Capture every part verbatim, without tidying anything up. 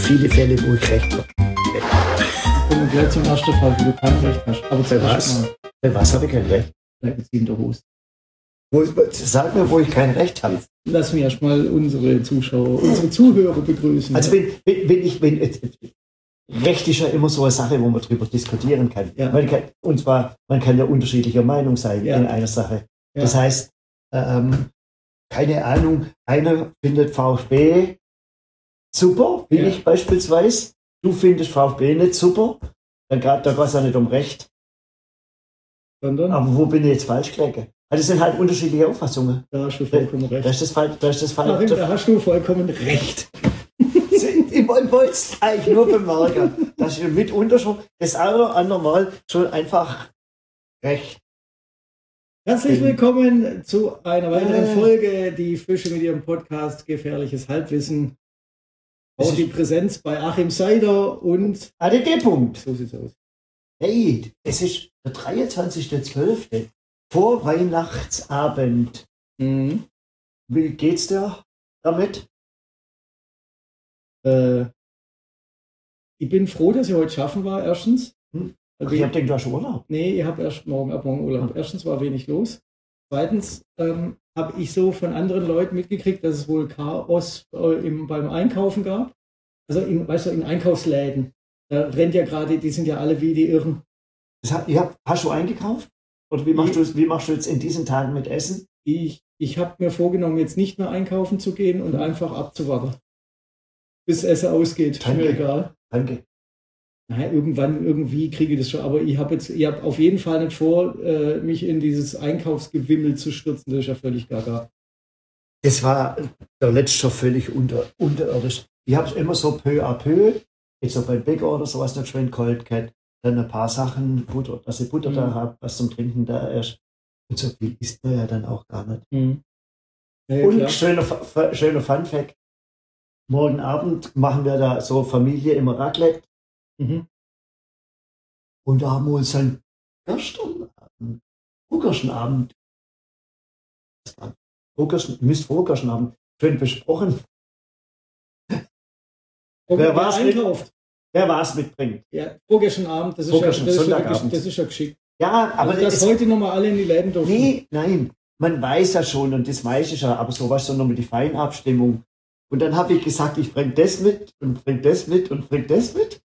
viele Fälle, wo ich recht habe. Kommen wir gleich zum ersten Fall, wo du kein Recht hast. Aber Bei was? mal, Bei was habe ich kein Recht? bleib jetzt in der Hose. Wo, sag mir, wo ich kein Recht habe. Lass mich erstmal unsere Zuschauer, unsere Zuhörer begrüßen. Also wenn, wenn, wenn ich, wenn, Recht ist ja immer so eine Sache, wo man drüber diskutieren kann. Ja. Man kann und zwar, man kann ja unterschiedlicher Meinung sein Ja. in einer Sache. Ja. Das heißt, ähm, keine Ahnung, einer findet VfB super, wie Ja. ich beispielsweise. Du findest VfB nicht super. Dann geht da es ja nicht um Recht. Sondern, Aber wo bin ich jetzt falsch gelegen? Also es sind halt unterschiedliche Auffassungen. da hast du vollkommen recht. Da ist das falsch. Da ist das Karin, falsch. da hast du vollkommen recht. Ich wollte es eigentlich nur bemerken, dass ich mitunter schon das eine oder andere Mal schon einfach recht. Herzlich willkommen zu einer weiteren Äh. Folge, die Fische mit ihrem Podcast Gefährliches Halbwissen. Auch die Präsenz bei Achim Seider und A D G-Punkt. so sieht's aus. Hey, es ist der dreiundzwanzigster zwölfte Vor Weihnachtsabend. Mhm. Wie geht's dir damit? Äh, ich bin froh, dass ich heute schaffen war, erstens. Hm? Also Ich ich, hab gedacht, du hast Urlaub. nee, ich habe erst morgen, ab morgen Urlaub. Erstens war wenig los. Zweitens ähm, habe ich so von anderen Leuten mitgekriegt, dass es wohl Chaos äh, im, beim Einkaufen gab. Also in, weißt du, in Einkaufsläden. Da rennt ja gerade, die sind ja alle wie die Irren. Das hat, ja, hast du eingekauft? Oder wie machst, du, wie machst du jetzt in diesen Tagen mit Essen? Ich, ich habe mir vorgenommen, jetzt nicht mehr einkaufen zu gehen und einfach abzuwarten. Bis Essen ausgeht. Ist Danke. mir egal. Danke. Naja, irgendwann, irgendwie kriege ich das schon. Aber ich habe jetzt, ich habe auf jeden Fall nicht vor, äh, mich in dieses Einkaufsgewimmel zu stürzen. Das ist ja völlig gaga. Das war der letzte schon völlig unter, unterirdisch. Ich habe es immer so peu à peu, jetzt so beim Bäcker oder sowas noch schön kalt gehabt, dann ein paar Sachen, Butter, dass ich Butter Mhm. da habe, was zum Trinken da ist. Und so viel isst man ja dann auch gar nicht. Mhm. Ja, Und klar. schöner, Fa- schöner Funfact, morgen Abend machen wir da so Familie immer Raclette Mhm. und da haben wir uns dann gestern Abend, vorgestern Abend, vorgestern, Mist, vorgestern Abend, schön besprochen, Und Wer wer war's mit- einkauft? wer was mitbringt. Ja, vorgestern Abend, das ist, Vorgestern, ja, das, ist ja, Sonntagabend. das ist ja geschickt. Ja, aber Also, dass es, heute nochmal alle in die Läden dürfen. nee, nein, man weiß ja schon und das weiß ich ja, aber so was so nochmal die Feinabstimmung. Und dann habe ich gesagt, ich bring das mit und bring das mit und bring das mit.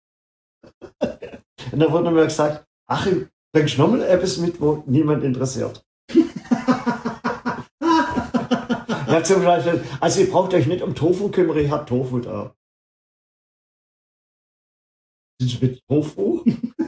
Und dann wurde mir gesagt, ach, bringst du nochmal etwas mit, wo niemand interessiert. Ja, zum Beispiel, also ihr braucht euch nicht um Tofu kümmern, ich habe Tofu da. Sind Sie mit Tofu?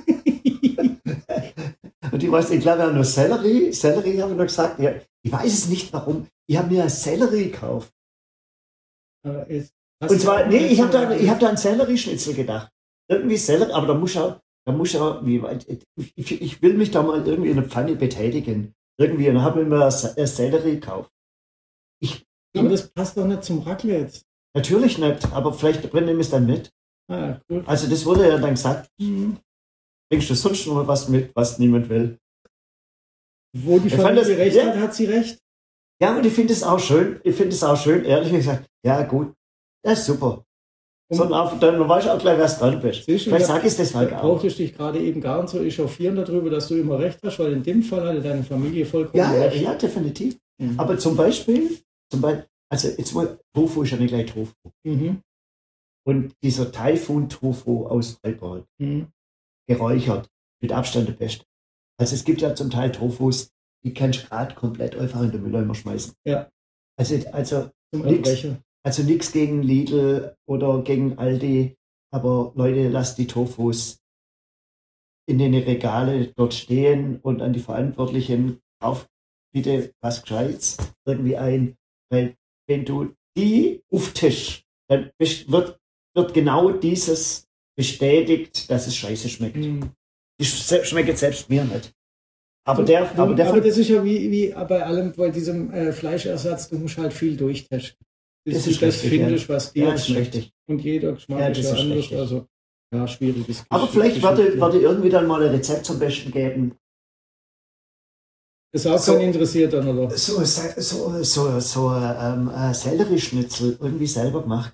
Und ich weiß, ich glaube, ja nur Sellerie. Sellerie habe ich noch gesagt. Ja, ich weiß es nicht warum. Ich habe mir einen Sellerie gekauft. Äh, jetzt hast Und du zwar, auch nee, mal ich habe so- da, ich hab da einen Sellerieschnitzel gedacht. Irgendwie Sellerie, aber da muss ja, da muss ja, wie weit, ich, ich will mich da mal irgendwie in der Pfanne betätigen. Irgendwie, und dann habe ich mir einen Sellerie gekauft. Ich, Aber das passt doch nicht zum Raclette. natürlich nicht, aber vielleicht bringe ich es dann mit. Ah, cool. Also das wurde ja dann gesagt, Mhm. bringst du sonst noch mal was mit, was niemand will. Wo die Ich fand Familie das- recht ja. hat, hat sie recht. Ja, und ich finde es auch schön, ich finde es auch schön, ehrlich gesagt, ja gut, das ist super. Und- Sondern auch, dann weißt du auch gleich, was dran bist. Siehst du, Vielleicht ja, sag ich es deshalb Da auch. brauchtest dich gerade eben gar nicht so echauffieren darüber, dass du immer recht hast, weil in dem Fall hatte deine Familie vollkommen Ja, ja, recht. ja, definitiv. Mhm. Aber zum Beispiel, zum Beispiel, also jetzt mal, Tofu ist ja nicht gleich Tofu. Mhm. Und dieser Taifun-Tofu aus Freiburg, Mhm. geräuchert, mit Abstand der beste. Also es gibt ja zum Teil Tofus, die kannst du gerade komplett einfach in den Mülleimer schmeißen. Ja. Also, also Zum nix, Erbrecher. also nichts gegen Lidl oder gegen Aldi, aber Leute, lasst die Tofus in den Regale dort stehen und an die Verantwortlichen, kauf bitte was Gescheites irgendwie ein, weil wenn du die auftisch, dann best- wird, wird genau dieses bestätigt, dass es scheiße schmeckt. Mhm. Die sch- schmeckt selbst mir nicht. Aber der, Du, aber der aber von- das ist ja wie, wie bei allem, bei diesem äh, Fleischersatz, du musst halt viel durchtesten. Bis Das du ist das richtig, findest, ja. was dir Ja, das ist schmeckt. richtig. Und jeder Geschmack Ja, ist das ja ist anders. richtig. Also, ja, schwieriges aber Gesch- vielleicht Geschichte. werde, werde irgendwie dann mal ein Rezept zum Besten geben. Das ist auch so- kein interessiert dann, oder? So, so, so, so ähm, äh, Sellerieschnitzel irgendwie selber gemacht. Geht.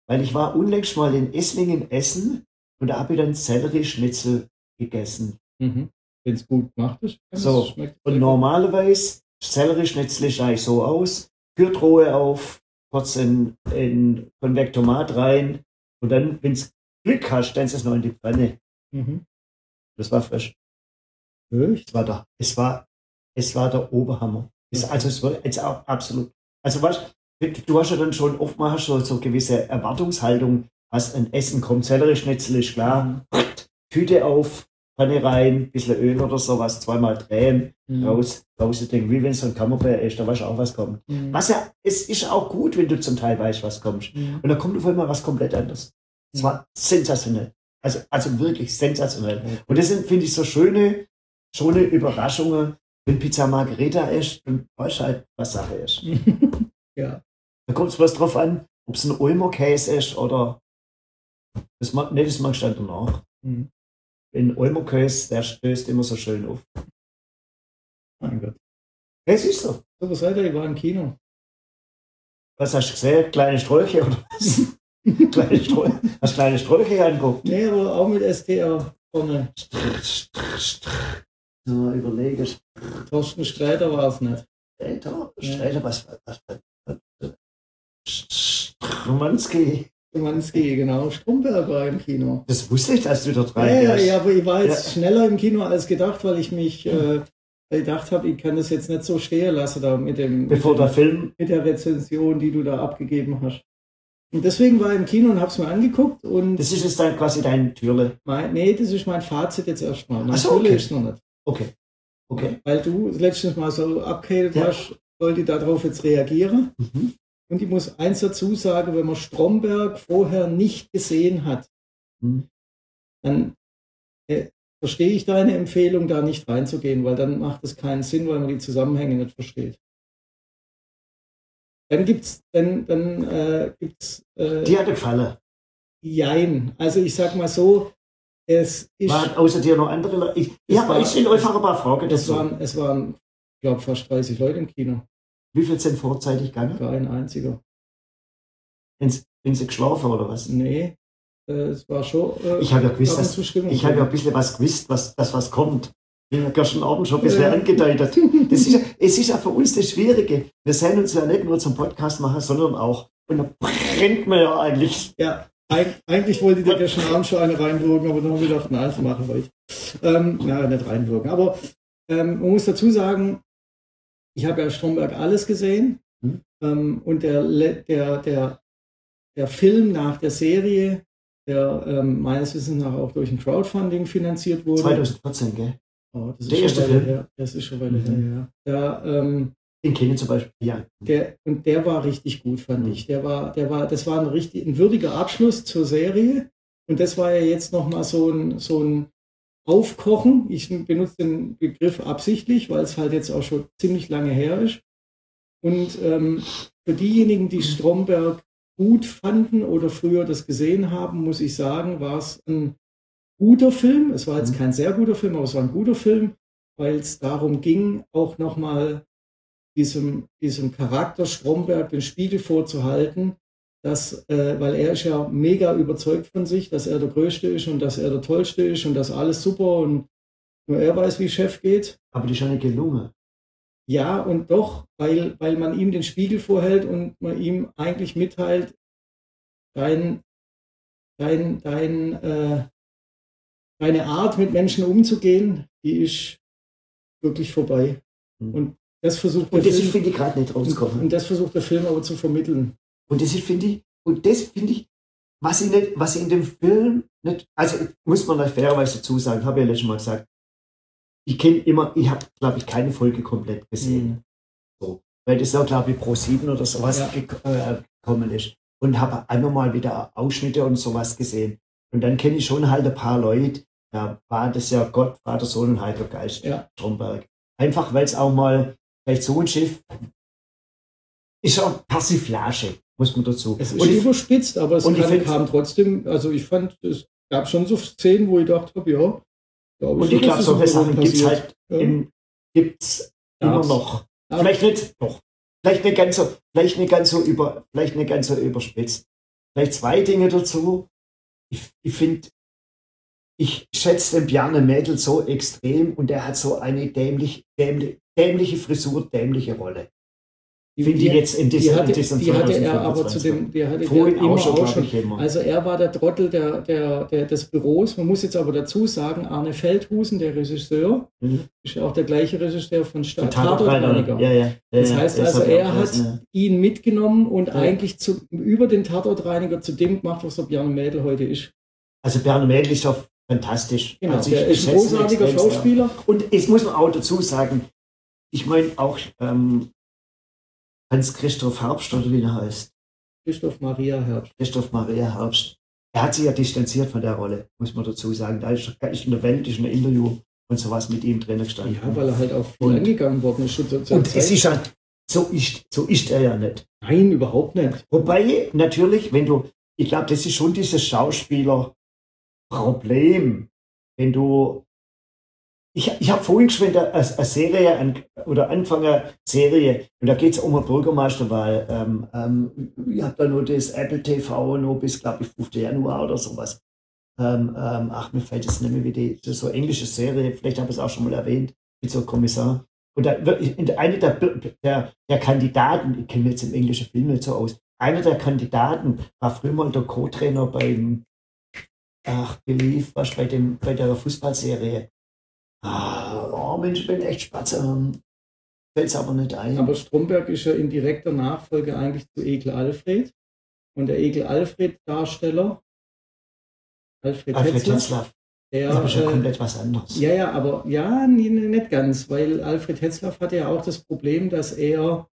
weil ich war unlängst mal in Esslingen essen und da habe ich dann Sellerieschnitzel gegessen. Mhm. Wenn es gut gemacht ist. So, und normalerweise, Sellerieschnitzel schaue ich so aus, Kühltruhe auf, kurz in, in Konvektomat rein und dann, wenn du Glück hast, dann ist es noch in die Pfanne. Mhm. Das war frisch. Echt? Es war der, es war, es war der Oberhammer. Es, also es war jetzt auch absolut. Also weißt du, du hast ja dann schon oftmals so, so gewisse Erwartungshaltung, was ein Essen kommt. Sellerieschnitzel ist klar, Mhm. Tüte auf, Pfanne rein, bisschen Öl oder sowas, zweimal drehen, Mhm. raus, rausdenken, wie wenn es so ein Camembert ist, da weißt du auch, was kommt. Mhm. Was ja, es ist auch gut, wenn du zum Teil weißt, was kommt. Mhm. Und da kommt auf einmal was komplett anderes. Es war sensationell. Also, also wirklich sensationell. Okay. Und das sind, finde ich, so schöne, schöne Überraschungen, wenn Pizza Margherita ist und weißt halt, was Sache ist. Ja. Da kommt es bloß drauf an, ob es ein Ulmer Käse ist oder das, ma- nee, das magst du dann danach. Mhm. Ein Ulmer Käse, der stößt immer so schön auf. Mein Gott. Es ist so. So, was seid ihr? Ich war im Kino. Was hast du gesehen? Kleine Strolche oder was? kleine Strolche. Hast du kleine Strolche angeguckt? Nee, aber auch mit S T R vorne. So, überlege. Thorsten Sträter war es nicht. Streiter, Streiter, was, was, was, was, Romanski. Szymanski, genau. Stromberg war im Kino. Das wusste ich, dass du da Ja, dran ja, gehst. ja, aber ich war jetzt Ja. schneller im Kino als gedacht, weil ich mich äh, gedacht habe, ich kann das jetzt nicht so stehen lassen da mit dem Bevor mit, der dem, Film. mit der Rezension, die du da abgegeben hast. Und deswegen war ich im Kino und habe es mir angeguckt und Das ist jetzt dann quasi dein Türle. mein, nee, das ist mein Fazit jetzt erstmal. Mein Ach so, Fülle okay. ist noch nicht. Okay. Okay. Weil du letztens mal so abgehatet Ja. hast, sollte ich darauf jetzt reagieren. Mhm. Und ich muss eins dazu sagen, wenn man Stromberg vorher nicht gesehen hat, Mhm. dann äh, verstehe ich deine Empfehlung, da nicht reinzugehen, weil dann macht es keinen Sinn, weil man die Zusammenhänge nicht versteht. Dann gibt's, dann, dann äh, gibt's äh, Die hat dir gefallen. Jein. Also ich sag mal so, es ist, Waren außer dir noch andere Leute? Ich, Es ja, aber war- ich stelle einfach ein paar Fragen es dazu. waren, es waren, ich glaube, fast dreißig Leute im Kino. Wie viel sind vorzeitig gegangen? Gar ein einziger. Sind sie geschlafen oder was? Nee, äh, es war schon. Äh, Ich habe ja gewusst, gab eine dass, Zustimmung. ich habe ja ein bisschen was gewusst, was, dass was kommt. Ich habe gestern Abend schon ein bisschen Ja. angedeutet. Das ist ja, es ist ja für uns das Schwierige. Wir sehen uns ja nicht nur zum Podcast machen, sondern auch, und da brennt man ja eigentlich. Ja, eig eigentlich wollte ich dir gestern Abend schon eine reinwirken, aber dann haben wir gedacht, nein, das machen wir nicht. Ähm, ja, nicht reinwirken. Aber ähm, man muss dazu sagen, ich habe ja Stromberg alles gesehen. Hm. Ähm, und der, Le- der, der, der Film nach der Serie, der ähm, meines Wissens nach auch durch ein Crowdfunding finanziert wurde. zwanzig vierzehn, gell? Oh, das ist Der schon erste Weile Film? her. Das ist schon Weile Mhm. her, ja. Der, ähm, In Kenia zum Beispiel, ja. der, und der war richtig gut, fand Mhm. ich. Der war, der war, das war ein richtig, ein würdiger Abschluss zur Serie. Und das war ja jetzt nochmal so ein, so ein Aufkochen. Ich benutze den Begriff absichtlich, weil es halt jetzt auch schon ziemlich lange her ist. Und ähm, für diejenigen, die Stromberg gut fanden oder früher das gesehen haben, muss ich sagen, war es ein guter Film. Es war jetzt Mhm. kein sehr guter Film, aber es war ein guter Film, weil es darum ging, auch nochmal diesem, diesem Charakter Stromberg den Spiegel vorzuhalten, dass, äh, weil er ist ja mega überzeugt von sich, dass er der Größte ist und dass er der Tollste ist und dass alles super und nur er weiß, wie Chef geht. Aber die ist ja nicht gelungen. Ja, und doch, weil, weil man ihm den Spiegel vorhält und man ihm eigentlich mitteilt, dein, dein, dein, äh, deine Art, mit Menschen umzugehen, die ist wirklich vorbei. Mhm. Und das versucht der Und das ist, Film, finde ich, gerade nicht und, rausgekommen. und das versucht der Film aber zu vermitteln. Und das ist, finde ich, und das finde ich, was ich nicht, was ich in dem Film nicht, also muss man da fairerweise dazu sagen, habe ich ja letztes Mal gesagt, ich kenne immer, ich habe, glaube ich, keine Folge komplett gesehen. Mhm. So, weil das auch, glaube ich, Pro sieben oder sowas Ja. gek- äh, gekommen ist. Und habe einmal mal wieder Ausschnitte und sowas gesehen. Und dann kenne ich schon halt ein paar Leute, da war das ja Gott, Vater, Sohn und Heiliger Geist, Ja. Stromberg. Einfach, weil es auch mal, vielleicht so ein Schiff ist auch Persiflage, muss man dazu. Es ist Und ich, überspitzt, aber es und ich kann, find- kam trotzdem, also ich fand, es gab schon so Szenen, wo ich dachte, ja, glaube und schon, ich glaube, dass solche das Sachen gibt es passiert. halt Ja. im, gibt's immer Gab's. noch. Ja. Vielleicht nicht, doch. Vielleicht nicht ganz so, vielleicht nicht ganz so über, vielleicht nicht ganz so überspitzt. vielleicht zwei Dinge dazu. Ich, ich finde, ich schätze den Bjarne Mädel so extrem und er hat so eine dämlich, dämlich, dämliche Frisur, dämliche Rolle. Finde ich jetzt in diesem, die hatte, in diesem die hatte er aber zu dem, die hatte Vorhin der immer auch schon, auch glaub schon. ich, immer. Also er war der Trottel der, der, der, des Büros. Man muss jetzt aber dazu sagen, Arne Feldhusen, der Regisseur, Mhm. ist ja auch der gleiche Regisseur von Sta- Von Tatortreiniger. Tatortreiniger. Ja, ja. Das ja, heißt ja, also, hab ich auch er hat gelesen, ja. ihn mitgenommen und Ja. eigentlich zu, über den Tatortreiniger zu dem gemacht, was der Bjarne Mädel heute ist. Also Bjarne Mädel ist doch fantastisch. Genau, also der ich ist ein schätze ihn großartiger extrem sehr. Schauspieler. Und jetzt muss man auch dazu sagen, ich meine auch ähm, Hans-Christoph Herbst, oder wie er heißt. Christoph Maria Herbst. Christoph Maria Herbst. Er hat sich ja distanziert von der Rolle, muss man dazu sagen. Da ist, ist in der Welt ist ein Interview und sowas mit ihm drin gestanden. Ja, weil er halt auch viel Und- angegangen worden ist. Schon zur- zur Und Zeit. es ist ja, so ist, so ist er ja nicht. Nein, überhaupt nicht. Wobei, natürlich, wenn du, ich glaube, das ist schon dieses Schauspielerproblem, wenn du, ich, ich habe vorhin schon eine, eine Serie an, oder angefangen eine Serie und da geht es um eine Bürgermeisterwahl. Ähm, ähm, ich habe da nur das Apple T V noch bis, glaube ich, fünften Januar oder sowas. Ähm, ähm, ach, mir fällt jetzt nicht mehr wie die, das ist so eine englische Serie, vielleicht habe ich es auch schon mal erwähnt, mit so einem Kommissar. Und da wird in der- eine der, der, der Kandidaten, ich kenne mich jetzt im englischen Film nicht so aus, einer der Kandidaten war früher mal der Co-Trainer beim, ach, Belief, was bei dem, bei der Fußballserie. Ah, oh Mensch, ich bin echt spatze. Fällt es aber nicht ein. Aber Stromberg ist ja in direkter Nachfolge eigentlich zu Ekel Alfred. Und der Ekel Alfred-Darsteller, Alfred, Alfred Hetzler, Tetzlaff, der, das ist ja äh, komplett was anderes. ja, ja, aber ja, nee, nee, nicht ganz, weil Alfred Hetzlaff hatte ja auch das Problem, dass er,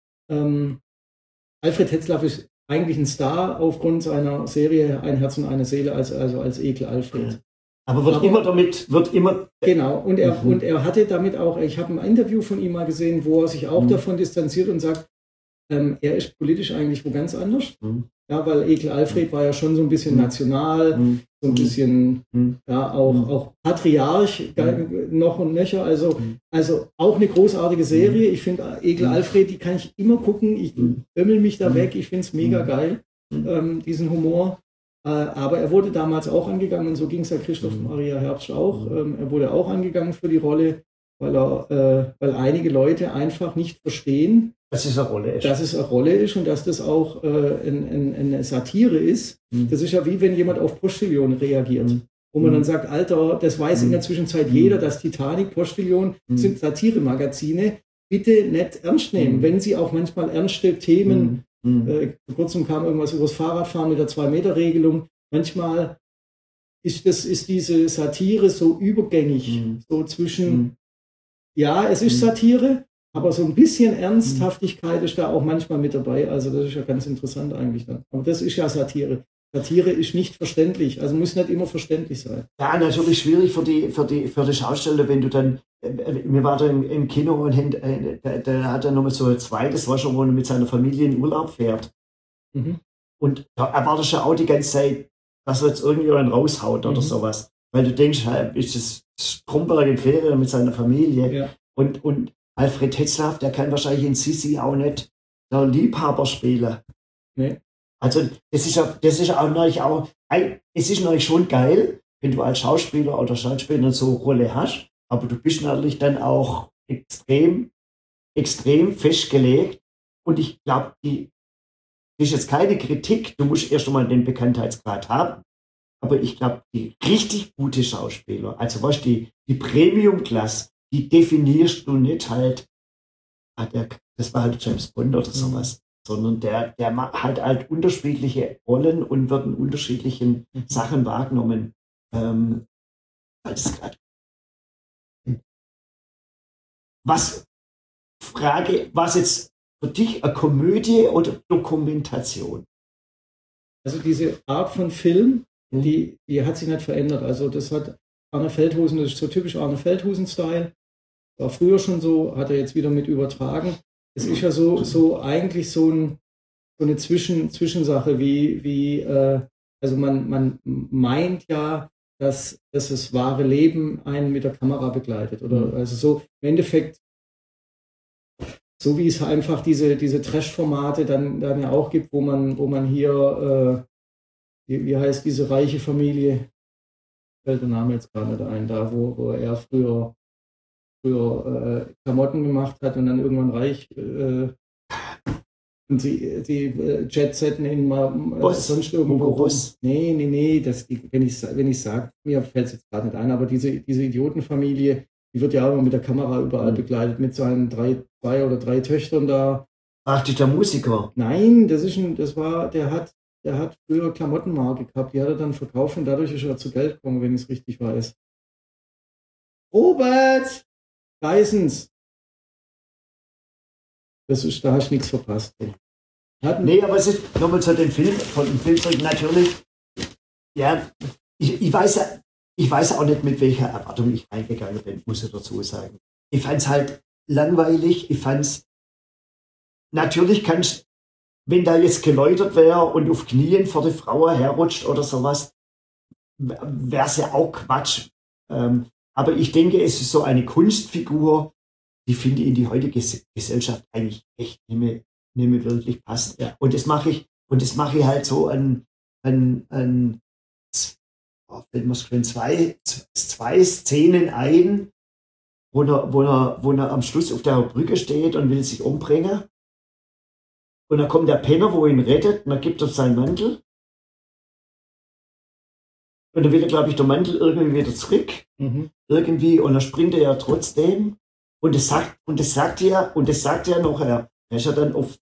ähm, Alfred Hetzlaff ist eigentlich ein Star aufgrund seiner Serie Ein Herz und eine Seele, also, also als Ekel Alfred. Ja. Aber wird Aber- immer damit, wird immer, Genau, und er, Mhm. und er hatte damit auch, ich habe ein Interview von ihm mal gesehen, wo er sich auch Mhm. davon distanziert und sagt, ähm, er ist politisch eigentlich wo ganz anders. Mhm. Ja, weil Ekel Alfred war ja schon so ein bisschen Mhm. national, Mhm. so ein bisschen Mhm. ja, auch, Mhm. auch Patriarch ge- noch und nöcher. Also, Mhm. also auch eine großartige Serie. Ich finde Ekel Mhm. Alfred, die kann ich immer gucken. Ich Mhm. ömmel mich da Mhm. weg. Ich finde es mega Mhm. geil, Mhm. ähm, diesen Humor. Äh, aber er wurde damals auch angegangen und so ging es ja Christoph Mhm. Maria Herbst auch. Mhm. Ähm, er wurde auch angegangen für die Rolle, weil er, äh, weil einige Leute einfach nicht verstehen, das ist eine Rolle. Ist. dass es eine Rolle ist und dass das auch äh, ein, ein, eine Satire ist. Mhm. Das ist ja wie wenn jemand auf Postillon reagiert. Mhm. Wo man Mhm. dann sagt, Alter, das weiß in der Zwischenzeit jeder, dass Titanic, Postillon Mhm. sind Satiremagazine. Bitte nicht ernst nehmen, Mhm. wenn sie auch manchmal ernste Themen, Mhm. äh, vor kurzem kam irgendwas über das Fahrradfahren mit der zwei-Meter-Regelung. Manchmal ist, das, ist diese Satire so übergängig, Mhm. so zwischen, Mhm. ja, es ist Mhm. Satire, aber so ein bisschen Ernsthaftigkeit ist da auch manchmal mit dabei. Also das ist ja ganz interessant eigentlich dann. Aber das ist ja Satire. Satire ist nicht verständlich, also muss nicht immer verständlich sein. Ja, natürlich schwierig für die, für die, für die Schausteller, wenn du dann, äh, wir waren da im, im Kino und haben, äh, da, da hat er nochmal so ein zweites, was schon, wo er mit seiner Familie in Urlaub fährt. Mhm. Und da erwartest du auch die ganze Zeit, dass er jetzt irgendjemand raushaut oder Mhm. sowas. Weil du denkst, halt, ist das Stromberg in Ferien mit seiner Familie. Ja. Und, und Alfred Tetzlaff, der kann wahrscheinlich in Sissi auch nicht der Liebhaber spielen. Nee. Also das ist ja, das ist auch natürlich auch, es ist natürlich schon geil, wenn du als Schauspieler oder Schauspielerin so eine Rolle hast, aber du bist natürlich dann auch extrem, extrem festgelegt. Und ich glaube, die das ist jetzt keine Kritik, du musst erst einmal den Bekanntheitsgrad haben. Aber ich glaube, die richtig gute Schauspieler, also was die, die Premium-Klasse, die definierst du nicht halt, ah, der, das war halt James Bond oder sowas, mhm. sondern der, der macht halt halt unterschiedliche Rollen und wird in unterschiedlichen mhm. Sachen wahrgenommen. Ähm, als grad. Was, Frage, was jetzt für dich eine Komödie oder Dokumentation? Also diese Art von Film, die, die hat sich nicht verändert. Also das hat Arne Feldhusen, das ist so typisch Arne Feldhusen-Style. War früher schon so, hat er jetzt wieder mit übertragen. Es ist ja so, so eigentlich so, ein, so eine Zwischen, Zwischensache, wie, wie äh, also man, man meint ja, dass, dass das wahre Leben einen mit der Kamera begleitet. Oder also so im Endeffekt, so wie es einfach diese, diese Trash-Formate dann, dann ja auch gibt, wo man, wo man hier wie, wie heißt diese reiche Familie? Fällt der Name jetzt gar nicht ein, da wo, wo er früher, früher äh, Klamotten gemacht hat und dann irgendwann reich äh, und sie, sie äh, Jetsetten in mal äh, sonst irgendwo rum. Nee, nee, nee, das, die, wenn ich wenn ich sage, mir fällt es jetzt gerade nicht ein, aber diese, diese Idiotenfamilie, die wird ja auch immer mit der Kamera überall mhm. begleitet, mit seinen drei, zwei oder drei Töchtern da. Ach, der Musiker? Nein, das ist ein, das war, der hat, der hat früher Klamottenmarke gehabt, die hat er dann verkauft und dadurch ist er zu Geld gekommen, wenn ich es richtig weiß. Robert! Geissens! Das ist, da hast du nichts verpasst. Hatten nee, aber es ist nochmal zu dem Film, von dem Film zurück, natürlich, ja, ich, ich, weiß, ich weiß auch nicht, mit welcher Erwartung ich reingegangen bin, muss ich dazu sagen. Ich fand es halt langweilig, ich fand es, natürlich kannst, wenn da jetzt geläutert wäre und auf Knien vor der Frau herrutscht oder sowas, wäre es ja auch Quatsch. Ähm, aber ich denke, es ist so eine Kunstfigur, die finde ich in die heutige Gesellschaft eigentlich echt nicht mehr, nicht mehr wirklich passt. Ja. Und das mache ich, und das mache ich halt so an, an, an wenn man schon zwei, zwei Szenen ein, wo er, wo er, wo er am Schluss auf der Brücke steht und will sich umbringen. Und dann kommt der Penner, wo ihn rettet, und dann gibt er seinen Mantel. Und dann will er, glaube ich, der Mantel irgendwie wieder zurück. Mhm. Irgendwie, und dann springt er ja trotzdem. Und das sagt, und das sagt er, und das sagt er noch, er, er ist ja dann auf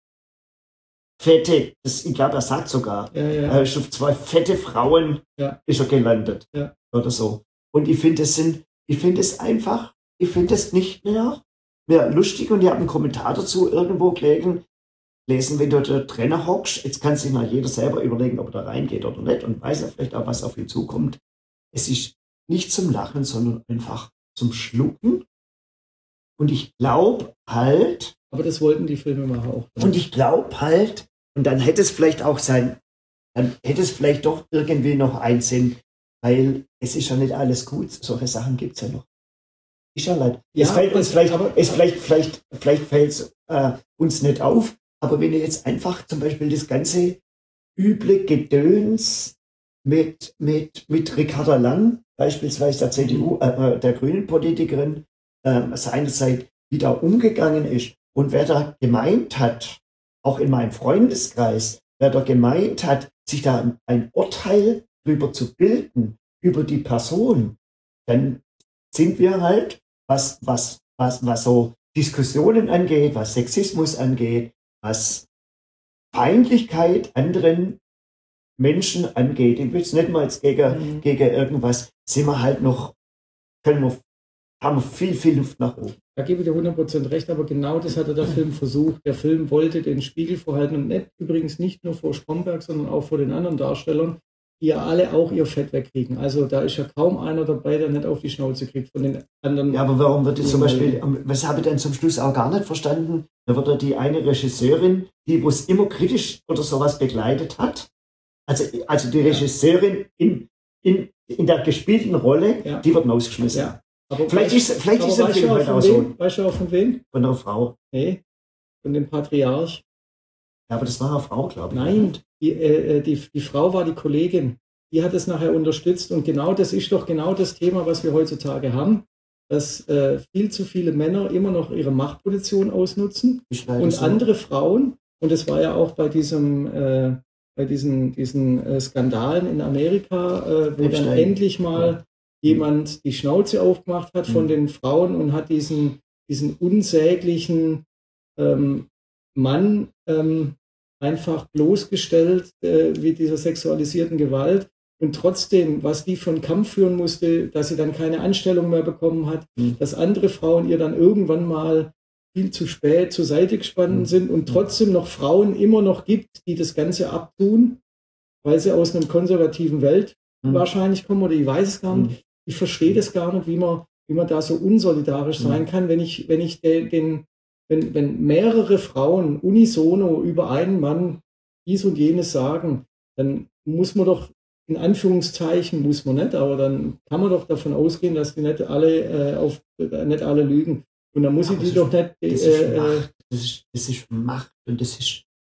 fette, das, ich glaube, er sagt sogar, ja, ja. Er ist auf zwei fette Frauen, ja. Ist er gelandet. Ja. Oder so. Und ich finde es sind, ich finde es einfach, ich finde es nicht mehr, mehr lustig, und ich habe einen Kommentar dazu irgendwo gelesen, lesen, wenn du da drinnen hockst, jetzt kann sich mal jeder selber überlegen, ob er da reingeht oder nicht, und weiß ja vielleicht auch, was auf ihn zukommt. Es ist nicht zum Lachen, sondern einfach zum Schlucken. Und ich glaube halt... Aber das wollten die Filmemacher auch. Oder? Und ich glaube halt, und dann hätte es vielleicht auch sein, dann hätte es vielleicht doch irgendwie noch einen Sinn, weil es ist ja nicht alles gut. Solche Sachen gibt es ja noch. Ist ja leid. Ja, es fällt uns vielleicht, aber, es vielleicht, vielleicht, vielleicht fällt es äh, uns nicht auf, aber wenn ihr jetzt einfach zum Beispiel das ganze üble Gedöns mit, mit, mit Ricarda Lang, beispielsweise der C D U, äh, der grünen Politikerin, äh, seinerzeit, wie da umgegangen ist, und wer da gemeint hat, auch in meinem Freundeskreis, wer da gemeint hat, sich da ein Urteil drüber zu bilden, über die Person, dann sind wir halt, was, was, was, was so Diskussionen angeht, was Sexismus angeht, was Feindlichkeit anderen Menschen angeht, ich will es nicht mal jetzt gegen, mhm. gegen irgendwas, sind wir halt noch, können wir, haben wir viel, viel Luft nach oben. Da gebe ich dir hundert Prozent recht, aber genau das hatte der Film versucht. Der Film wollte den Spiegel vorhalten, und nicht, übrigens nicht nur vor Stromberg, sondern auch vor den anderen Darstellern, die ja alle auch ihr Fett wegkriegen. Also da ist ja kaum einer dabei, der nicht auf die Schnauze kriegt von den anderen. Ja, aber warum wird jetzt zum Beispiel, was habe ich dann zum Schluss auch gar nicht verstanden, da wird ja die eine Regisseurin, die es immer kritisch oder sowas begleitet hat, also, also die Regisseurin in, in, in der gespielten Rolle, ja. Die wird rausgeschmissen. Ja. Aber vielleicht weißt, ist, vielleicht ist der Film halt auch so. Weißt du auch von wem? Von einer Frau. Nee, von dem Patriarch. Ja, aber das war eine Frau, glaube ich. Nein, die, äh, die, die Frau war die Kollegin. Die hat es nachher unterstützt, und genau das ist doch genau das Thema, was wir heutzutage haben, dass äh, viel zu viele Männer immer noch ihre Machtposition ausnutzen und so. Andere Frauen, und das war ja auch bei diesem äh, bei diesen, diesen äh, Skandalen in Amerika, äh, wo Epstein. Dann endlich mal ja. jemand die Schnauze aufgemacht hat von mhm. den Frauen und hat diesen, diesen unsäglichen ähm, Mann ähm, einfach bloßgestellt äh, wie dieser sexualisierten Gewalt, und trotzdem, was die für einen Kampf führen musste, dass sie dann keine Anstellung mehr bekommen hat, mhm. dass andere Frauen ihr dann irgendwann mal viel zu spät zur Seite gespannt mhm. sind, und trotzdem noch Frauen immer noch gibt, die das Ganze abtun, weil sie aus einer konservativen Welt mhm. wahrscheinlich kommen, oder ich weiß es gar nicht. Mhm. Ich verstehe das gar nicht, wie man, wie man da so unsolidarisch mhm. sein kann, wenn ich, wenn ich den, den wenn, wenn mehrere Frauen unisono über einen Mann dies und jenes sagen, dann muss man doch, in Anführungszeichen muss man nicht, aber dann kann man doch davon ausgehen, dass die nicht alle äh, auf äh, nicht alle lügen. Und dann muss ja, ich die doch nicht. Äh, das, ist Macht. Das, ist, das ist Macht, und das ist,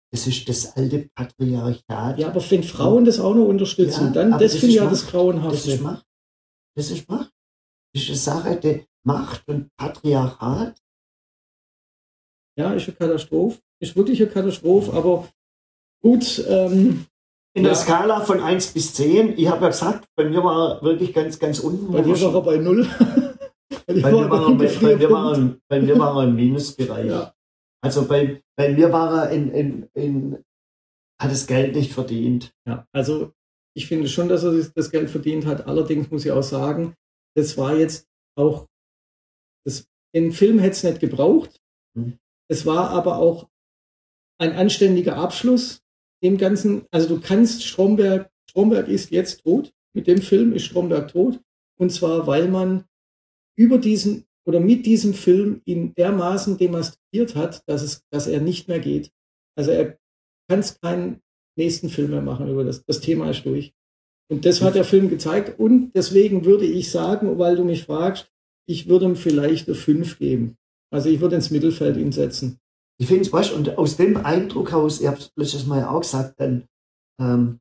Das ist das alte Patriarchat. Ja, aber wenn Frauen das auch noch unterstützen, Ja, dann, aber das das finde ich ist ja das Macht. Grauenhafte. Das ist Macht. Das ist Macht. Das ist eine Sache der Macht und Patriarchat. Ja, ist eine Katastrophe. Ist wirklich eine Katastrophe, aber gut. Ähm, In ja. der Skala von eins bis zehn, ich habe ja gesagt, bei mir war er wirklich ganz, ganz unten. Bei dir war er bei null. Bei mir war er, bei mir war er, bei mir war er im Minusbereich. Ja. Also bei, bei mir war er in, in, in, hat das Geld nicht verdient. Ja, also ich finde schon, dass er das Geld verdient hat. Allerdings muss ich auch sagen, das war jetzt auch, das, den Film hätte es nicht gebraucht. Hm. Es war aber auch ein anständiger Abschluss dem Ganzen. Also du kannst Stromberg, Stromberg ist jetzt tot. Mit dem Film ist Stromberg tot. Und zwar, weil man über diesen oder mit diesem Film ihn dermaßen demaskiert hat, dass es, dass er nicht mehr geht. Also er kann keinen nächsten Film mehr machen über das. Das Thema ist durch. Und das hat der Film gezeigt. Und deswegen würde ich sagen, weil du mich fragst, ich würde ihm vielleicht eine fünf geben. Also ich würde ins Mittelfeld ihn setzen. Ich finde es was, und aus dem Eindruck aus, ich habe es letztes Mal auch gesagt, dann, ähm,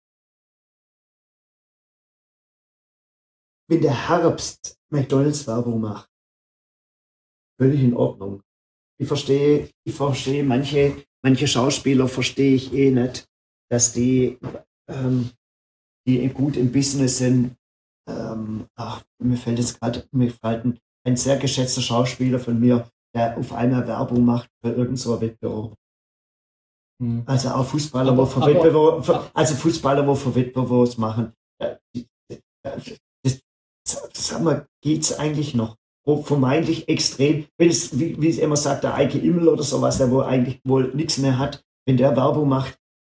wenn der Herbst McDonalds-Werbung macht, völlig in Ordnung. Ich verstehe, ich verstehe manche, manche Schauspieler verstehe ich eh nicht, dass die, ähm, die gut im Business sind. Ähm, ach, mir fällt es gerade, mir fällt ein, ein sehr geschätzter Schauspieler von mir, der auf einmal Werbung macht für irgendeinen so Wettbewerb. Hm. Also auch Fußballer, Aber- wo für aber- Wettbewerb, für, also Fußballer, wo für Wettbewerb machen. Äh, Das, das, sag mal, geht's eigentlich noch? Wo vermeintlich extrem, wenn es, wie, wie es immer sagt, der Eike Immel oder sowas, der wo eigentlich wohl nichts mehr hat, wenn der Werbung macht.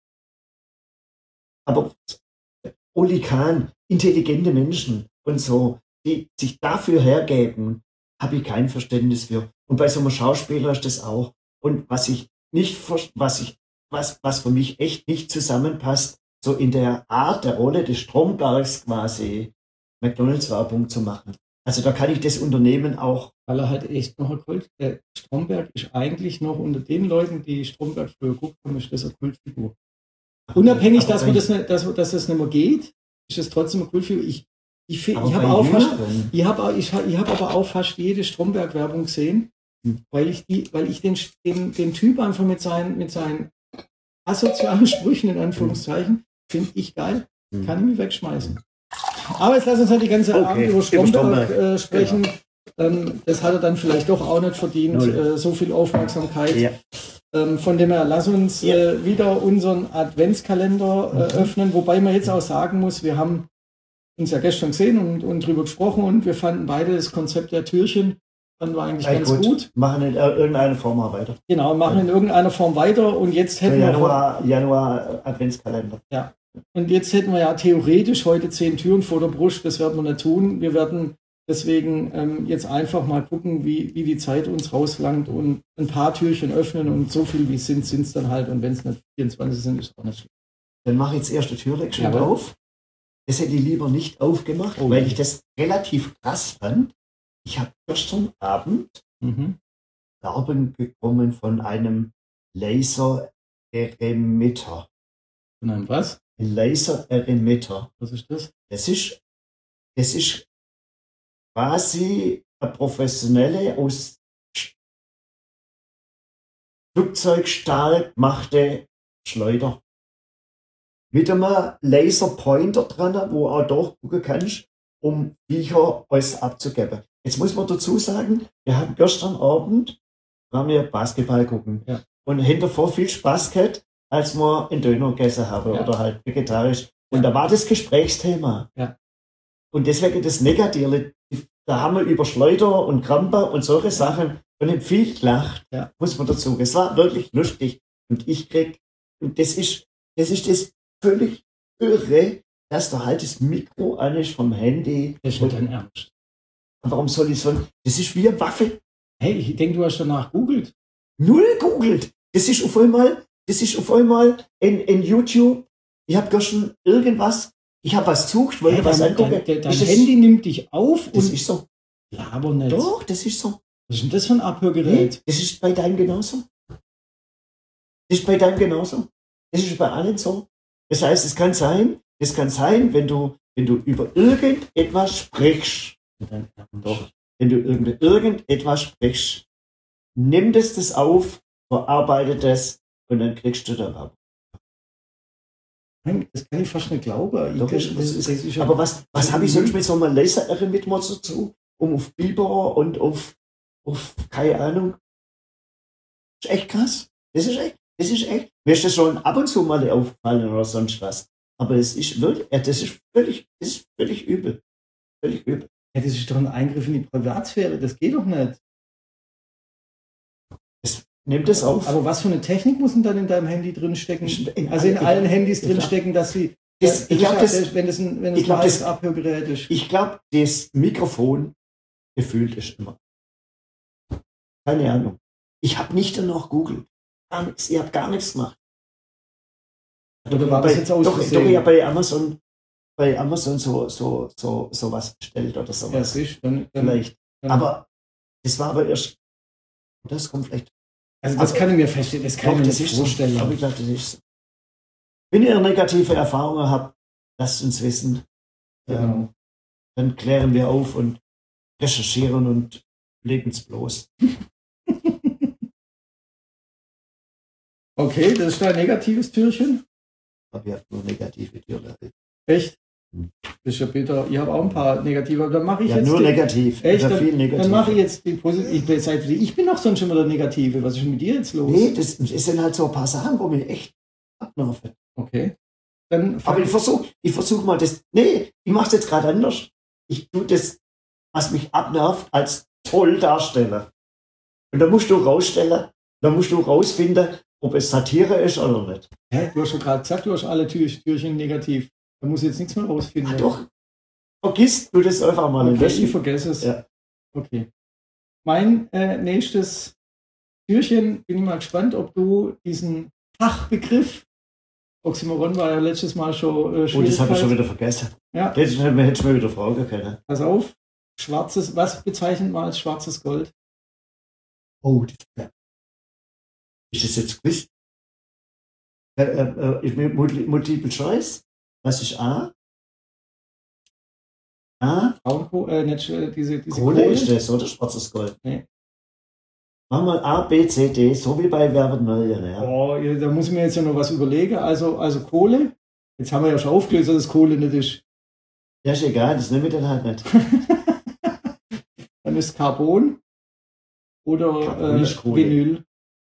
Aber Oli Kahn, intelligente Menschen und so, die sich dafür hergeben, habe ich kein Verständnis für. Und bei so einem Schauspieler ist das auch. Und was ich nicht, was ich, was, was für mich echt nicht zusammenpasst, so in der Art der Rolle des Strombergs quasi McDonalds-Werbung zu machen. Also da kann ich das Unternehmen auch. Weil er halt echt noch ein Kult, der Stromberg ist eigentlich noch unter den Leuten, die Stromberg früher geguckt haben, ist das eine Kultfigur. Unabhängig, dass, man das nicht, dass, dass das nicht mehr geht, ist es trotzdem eine Kultfigur. Ich, ich, ich habe auch fast, ich habe ich hab, ich hab aber auch fast jede Stromberg-Werbung gesehen, hm. weil ich die, weil ich den, den, den Typ einfach mit seinen, mit seinen asozialen Sprüchen in Anführungszeichen hm. finde ich geil, hm. kann ich mich wegschmeißen. Aber jetzt lass uns halt die ganze okay. Abend über Stromberg äh, sprechen. Genau. Ähm, das hat er dann vielleicht doch auch nicht verdient, äh, so viel Aufmerksamkeit. Ja. Ähm, von dem her, lass uns ja. äh, wieder unseren Adventskalender äh, mhm. öffnen, wobei man jetzt auch sagen muss, wir haben uns ja gestern gesehen und, und drüber gesprochen und wir fanden beide das Konzept der Türchen dann war eigentlich ja, ganz gut. gut. Machen in irgendeiner Form mal weiter. Genau, machen ja. in irgendeiner Form weiter und jetzt hätten Januar, wir... Januar Adventskalender. Ja. Und jetzt hätten wir ja theoretisch heute zehn Türen vor der Brust, das werden wir nicht tun. Wir werden deswegen ähm, jetzt einfach mal gucken, wie, wie die Zeit uns rauslangt und ein paar Türchen öffnen und so viel wie es sind, sind es dann halt. Und wenn es nicht vierundzwanzig sind, ist es auch nicht schlimm. Dann mache ich jetzt erste Türchen schon auf. Das hätte ich lieber nicht aufgemacht, okay. weil ich das relativ krass fand. Ich habe gestern Abend mhm. Werbung bekommen von einem Laser-Emitter. Von einem was? Laser-Emitter. Was ist das? Das ist, das ist quasi eine professionelle, aus Flugzeugstahl gemachte Schleuder. Mit einem Laserpointer dran, wo auch durchgucken kannst, um Viecher alles abzugeben. Jetzt muss man dazu sagen, wir haben gestern Abend haben wir Basketball gucken ja. und hintervor viel Spaß gehabt, als wir einen Döner gegessen haben ja. oder halt vegetarisch. Und ja. da war das Gesprächsthema. Ja. Und deswegen das Negative, da haben wir über Schleuder und Kramper und solche Sachen und haben viel gelacht, ja. muss man dazu. Es war wirklich lustig. Und ich krieg, und das ist, das ist das völlig irre, dass da halt das Mikro an ist vom Handy. Das ist nicht dein Ernst. Warum soll ich so? Das ist wie eine Waffe. Hey, ich denke, du hast danach googelt. Null googelt. Das ist auf einmal, das ist auf einmal in, in YouTube. Ich habe gestern irgendwas, ich habe was gesucht, wollte hey, was dein, angucken. Dein, dein, dein Handy nimmt dich auf. Das und ist so. Ja, aber nicht. Doch, das ist so. Was ist denn das für ein Abhörgerät? Das ist bei deinem genauso. Das ist bei deinem genauso. Das ist bei allen so. Das heißt, es kann sein, es kann sein, wenn du, wenn du über irgendetwas sprichst, doch, wenn du über irgendetwas sprichst, nimm das, das auf, verarbeite das und dann kriegst du dann ab. Das kann ich fast nicht glauben. Doch, Ich, das, das, ist, das ist ja, aber was, was habe ich sonst mit so einem Laser-Eremittmer dazu, um auf Biber und auf, auf keine Ahnung. Das ist echt krass. Das ist echt, das ist echt. Mir ist das schon ab und zu mal aufgefallen oder sonst was. Aber es ist wirklich, ja, das ist völlig, das ist völlig übel. Völlig übel. Ja, das ist doch ein Eingriff in die Privatsphäre. Das geht doch nicht. Das, nimm das auf. Aber was für eine Technik muss denn dann in deinem Handy drinstecken? In, Also in ich, allen Handys ich, drinstecken, dass sie. Das, ich glaube, das, wenn das ein, wenn das glaub, ein das Abhörgerät ist. Ich glaube, das Mikrofon gefühlt ist immer. Keine Ahnung. Ich habe nicht danach googelt. Gar nichts. Ich habe gar nichts gemacht. Oder war das jetzt aus Doch, doch, ich habe bei Amazon, bei Amazon so, so, so, so was bestellt oder sowas. Ja, ist, dann, dann, vielleicht. Dann, aber das war aber erst. Das kommt vielleicht. Also das aber, kann ich mir verstehen. Das kann ich mir nicht vorstellen. So. Aber ich glaube, das ist so. Wenn ihr negative Erfahrungen habt, lasst uns wissen. Genau. Ähm, dann klären wir auf und recherchieren und legen es bloß. Okay, das ist ein negatives Türchen. Aber ihr habt nur negative Türen. Echt? Das ist ja bitter. Ich habe auch ein paar negative. Dann mache ich ja, jetzt nur den, negativ. Echt? Dann, viel negativ. Dann mache ich jetzt die positive. Ich, ich bin doch sonst schon mal der Negative. Was ist mit dir jetzt los? Nee, das, das sind halt so ein paar Sachen, wo mir echt abnerven. Okay. Dann aber ich versuche ich versuch mal das. Nee, ich mache es jetzt gerade anders. Ich tue das, was mich abnervt, als toll darstellen. Und da musst du rausstellen, da musst du rausfinden, ob es Satire ist oder nicht. Hä? Du hast schon gerade gesagt, du hast alle Tür, Türchen negativ. Da muss ich jetzt nichts mehr rausfinden. Ach doch. Vergiss du das einfach mal. Okay, ich vergesse es. Ja. Okay. Mein äh, nächstes Türchen, bin ich mal gespannt, ob du diesen Fachbegriff, Oxymoron war ja letztes Mal schon äh, Oh, das habe ich schon wieder vergessen. Ja. Das hätte ich mir wieder fragen können. Pass auf. Schwarzes, was bezeichnet man als schwarzes Gold? Oh, das, ja. Ist das jetzt Quiz? Äh, äh, ist Multiple Choice? Was ist A? A? Braunkohle, äh, nicht, diese, diese Kohle, Kohle ist das, oder? Schwarzes Gold. Nee. Machen wir A, B, C, D, so wie bei Wer wird Millionär. Ja. Oh, ja, da muss ich mir jetzt ja noch was überlegen. Also, also Kohle. Jetzt haben wir ja schon aufgelöst, dass es Kohle nicht ist. Ja, ist egal, das nehmen wir dann halt nicht. Dann ist Carbon oder Carbon ist äh, Kohle. Vinyl.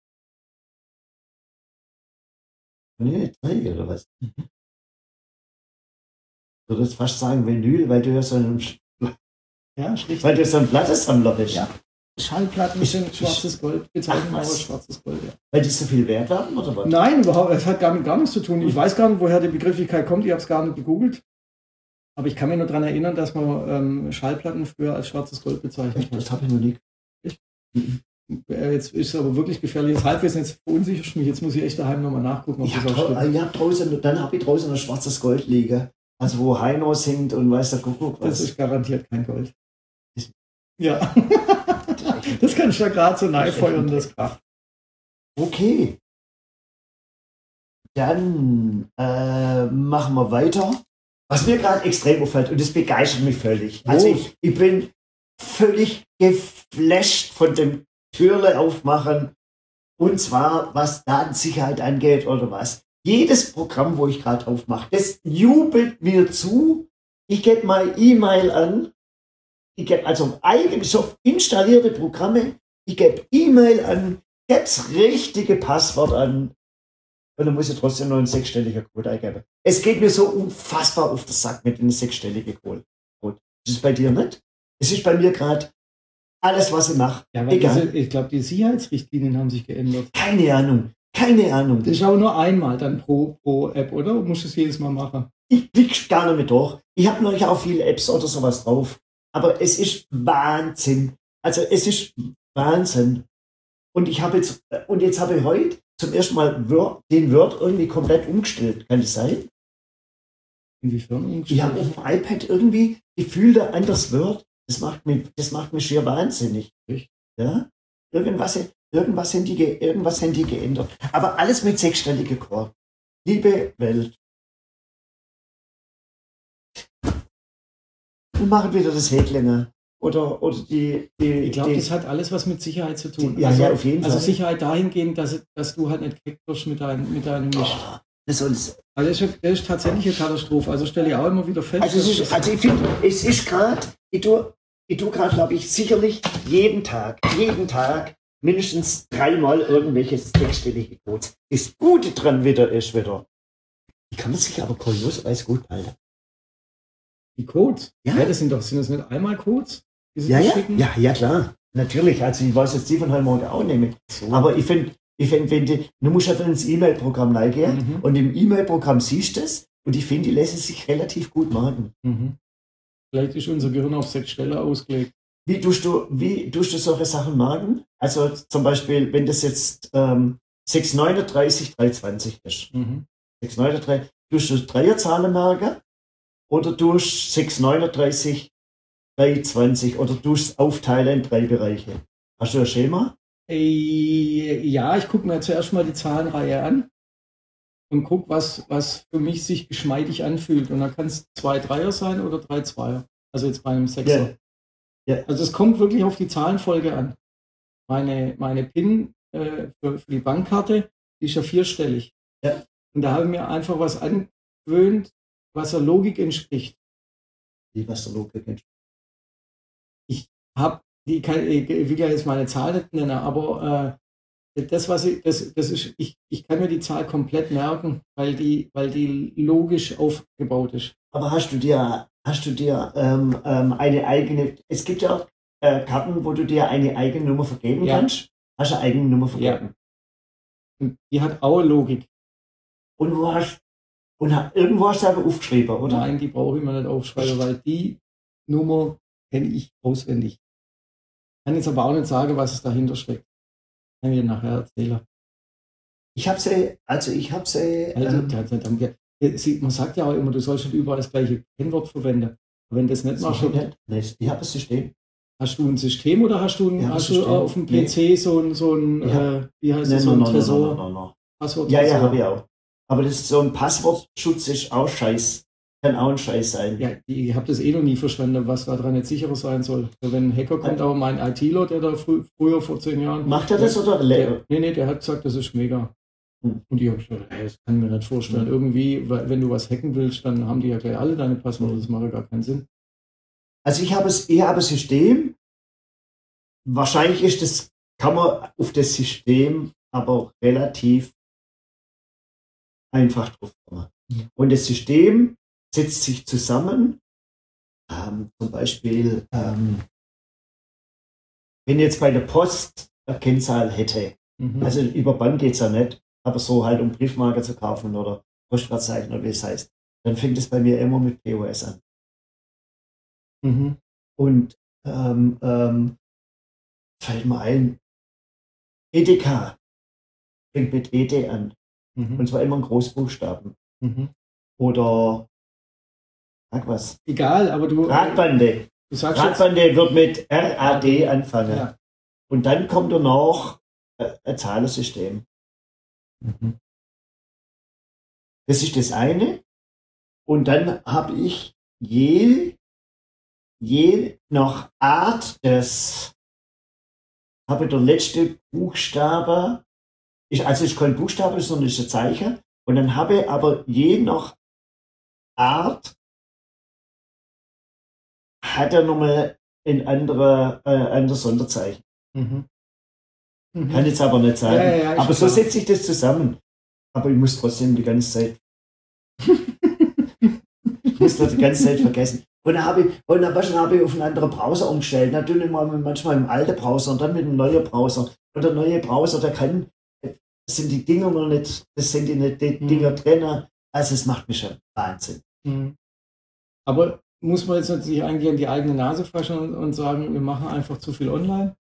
Nee, drei oder was? Ich würde jetzt fast sagen Vinyl, weil du ja so ein, Ja, richtig. weil du so ein Plattensammler bist. Ja. Schallplatten Ich- sind ich- schwarzes Gold, bezeichnen wir Ach, was? als schwarzes Gold. Ja. Weil die so viel wert haben, oder was? Nein, überhaupt, es hat damit gar nichts zu tun. Ich weiß gar nicht, woher die Begrifflichkeit kommt, ich habe es gar nicht gegoogelt. Aber ich kann mich nur daran erinnern, dass man ähm, Schallplatten früher als schwarzes Gold bezeichnet Echt? hat. Das habe ich noch nie. Äh, Jetzt ist es aber wirklich gefährliches Halbwissen, jetzt verunsichert mich, jetzt muss ich echt daheim nochmal nachgucken, ob Ich das hab auch drau- stimmt. ich hab draußen, dann habe ich draußen ein schwarzes Gold liegen. Also wo Heino singt und weiß der Kuckuck Das was. ist garantiert kein Gold. Ist- Ja. Das kann ich da gerade so neifeuern, das Kraft. Okay. Dann äh, machen wir weiter. Was mir gerade extrem auffällt, und das begeistert mich völlig. Also ich, ich bin völlig geflasht von dem Türle aufmachen. Und zwar, was Datensicherheit angeht oder was. Jedes Programm, wo ich gerade aufmache, das jubelt mir zu. Ich gebe mal E-Mail an. Ich gebe also eigene schon installierte Programme. Ich gebe E-Mail an, gebe das richtige Passwort an. Und dann muss ich trotzdem noch einen sechsstelligen Code eingeben. Es geht mir so unfassbar auf den Sack mit einem sechsstelligen Code. Das ist bei dir nicht? Es ist bei mir gerade alles, was ich mache. Ja, aber Egal. diese, ich glaube, die Sicherheitsrichtlinien haben sich geändert. Keine Ahnung. Keine Ahnung. Das ist aber nur einmal dann pro, pro App, oder? Du musst es jedes Mal machen. Ich blick gar nicht mehr durch. Ich habe noch auch viele Apps oder sowas drauf. Aber es ist Wahnsinn. Also es ist Wahnsinn. Und ich habe jetzt, und jetzt habe ich heute zum ersten Mal Word, den Word irgendwie komplett umgestellt. Kann das sein? Inwiefern? Ich habe auf dem iPad irgendwie gefühlt ein anderes Word. Das macht mich, das macht mich schier wahnsinnig. Echt? Ja? Irgendwas, Irgendwas haben die, ge- irgendwas haben die geändert. Aber alles mit sechsstelliger Chor. Liebe Welt. Wir machen wieder das Häklinge. Oder, oder die, die. Ich glaube, die, das hat alles was mit Sicherheit zu tun. Die, ja, also, ja, auf jeden also Fall. Sicherheit dahingehend, dass, dass du halt nicht gekriegt wirst mit, dein, mit deinem Mist. Oh, das soll's. Also das ist, das ist tatsächlich eine Katastrophe. Also stelle ich auch immer wieder fest. Also, es ist, also ich finde, es ist gerade, ich tue, ich tue gerade, glaube ich, sicherlich jeden Tag, jeden Tag mindestens dreimal irgendwelche sechsstellige Codes. Das Gute dran wieder ist wieder. Die kann man sich aber kurioserweise gut halten. Die Codes? Ja. Ja, das sind doch, sind das nicht einmal Codes? Die sie Ja, ja, verschicken? ja, ja, klar. Natürlich. Also ich weiß jetzt die von heute Morgen auch nicht. So. Aber ich finde, ich find, wenn die, du musst ja dann ins E-Mail-Programm reingehen Mhm. und im E-Mail-Programm siehst du es und ich finde, die lassen sich relativ gut machen. Mhm. Vielleicht ist unser Gehirn auf sechs Stellen ausgelegt. Wie tust du, wie tust du solche Sachen merken? Also zum Beispiel, wenn das jetzt ähm, sechs neununddreißig drei zwanzig ist. Mhm. sechs neununddreißig, tust du Dreierzahlen merken? Oder tust sechs neununddreißig drei zwanzig oder tust es aufteilen in drei Bereiche? Hast du ein Schema? Äh, ja, ich gucke mir zuerst mal die Zahlenreihe an und gucke, was, was für mich sich geschmeidig anfühlt. Und dann kann es zwei Dreier sein oder drei Zweier. Also jetzt bei einem Sechser. Ja. Ja. Also es kommt wirklich auf die Zahlenfolge an. Meine, meine PIN äh, für, für die Bankkarte, die ist ja vierstellig. Ja. Und da habe ich mir einfach was angewöhnt, was der Logik entspricht. Wie was der Logik entspricht. Ich habe, die kann, ich will ja jetzt meine Zahl nicht nennen, aber äh, das, was ich, das, das ist, ich, ich kann mir die Zahl komplett merken, weil die, weil die logisch aufgebaut ist. Aber hast du dir, hast du dir ähm, ähm, eine eigene, es gibt ja äh, Karten, wo du dir eine eigene Nummer vergeben Ja. kannst. Hast du eine eigene Nummer vergeben? Und die hat auch eine Logik. Und wo hast und ha- irgendwo hast du aber aufgeschrieben, oder? Nein, die brauche ich mir nicht aufschreiben, weil die Nummer kenne ich auswendig. Kann jetzt aber auch nicht sagen, was es dahinter steckt. Kann ich dir nachher erzählen. Ich habe sie, also ich habe sie. Also, Ähm, ja, dann, ja, sie, man sagt ja auch immer, du sollst nicht überall das gleiche Kennwort verwenden. Aber wenn das nicht machst, so nicht. Nee, ich habe es System. hast du ein System oder hast du, ein, Ja, ein hast du System. auf dem P C so ein, so ein Ja. äh, wie heißt Nee, das, so no, ein no, no, Tresor? no, no, no. Passwort Ja, ja, Tresor? habe ich auch. Aber das ist so ein Passwortschutz ist auch scheiß. Kann auch ein Scheiß sein. Ja, ich habe das eh noch nie verstanden, was da dran jetzt sicherer sein soll. Also wenn ein Hacker kommt, aber mein ITler, der da frü früher vor zehn Jahren. Macht er das oder? Der, nee, nee, der hat gesagt, das ist mega. Hm. Und ich habe gesagt, ey, das kann ich mir nicht vorstellen. Hm. Irgendwie, weil, wenn du was hacken willst, dann haben die ja gleich alle deine Passwörter. Das macht ja gar keinen Sinn. Also ich habe es, ich habe ein System. Wahrscheinlich ist das, kann man auf das System aber relativ einfach drauf kommen. Mhm. Und das System setzt sich zusammen. Ähm, zum Beispiel, ähm, wenn jetzt bei der Post eine Kennzahl hätte, Mhm. also über Bank geht's ja nicht, aber so halt um Briefmarke zu kaufen oder Postverzeichnis oder wie es heißt, dann fängt es bei mir immer mit P O S an. Mhm. Und ähm, ähm, fällt mir ein, Edeka fängt mit E D an. Mhm. Und zwar immer in Großbuchstaben. Mhm. Oder sag was. Egal, aber du, Radbande. du sagst jetzt, Radbande wird mit R A D anfangen. ja. Und dann kommt danach äh, ein Zahlensystem. Mhm. Das ist das eine. Und dann habe ich je, je nach Art des, habe der letzte Buchstabe, ist, also ist kein Buchstabe, sondern ist ein Zeichen. Und dann habe ich aber je nach Art, hat er nochmal ein anderer, äh, anderes Sonderzeichen. Mhm. Mhm. Kann jetzt aber nicht sagen. Ja, ja, ja, ist aber so klar. setzt sich das zusammen. Aber ich muss trotzdem die ganze Zeit, ich muss das die ganze Zeit vergessen. Und dann habe ich, und dann waschen habe ich auf einen anderen Browser umgestellt. Natürlich mal manchmal im alten Browser und dann mit einem neuen Browser. Und der neue Browser, der kann, das sind die Dinger noch nicht, das sind die, nicht, die Mhm. Dinger drin. Also es macht mich schon Wahnsinn. Mhm. Aber muss man jetzt natürlich eigentlich an die eigene Nase fassen und, und sagen, wir machen einfach zu viel online?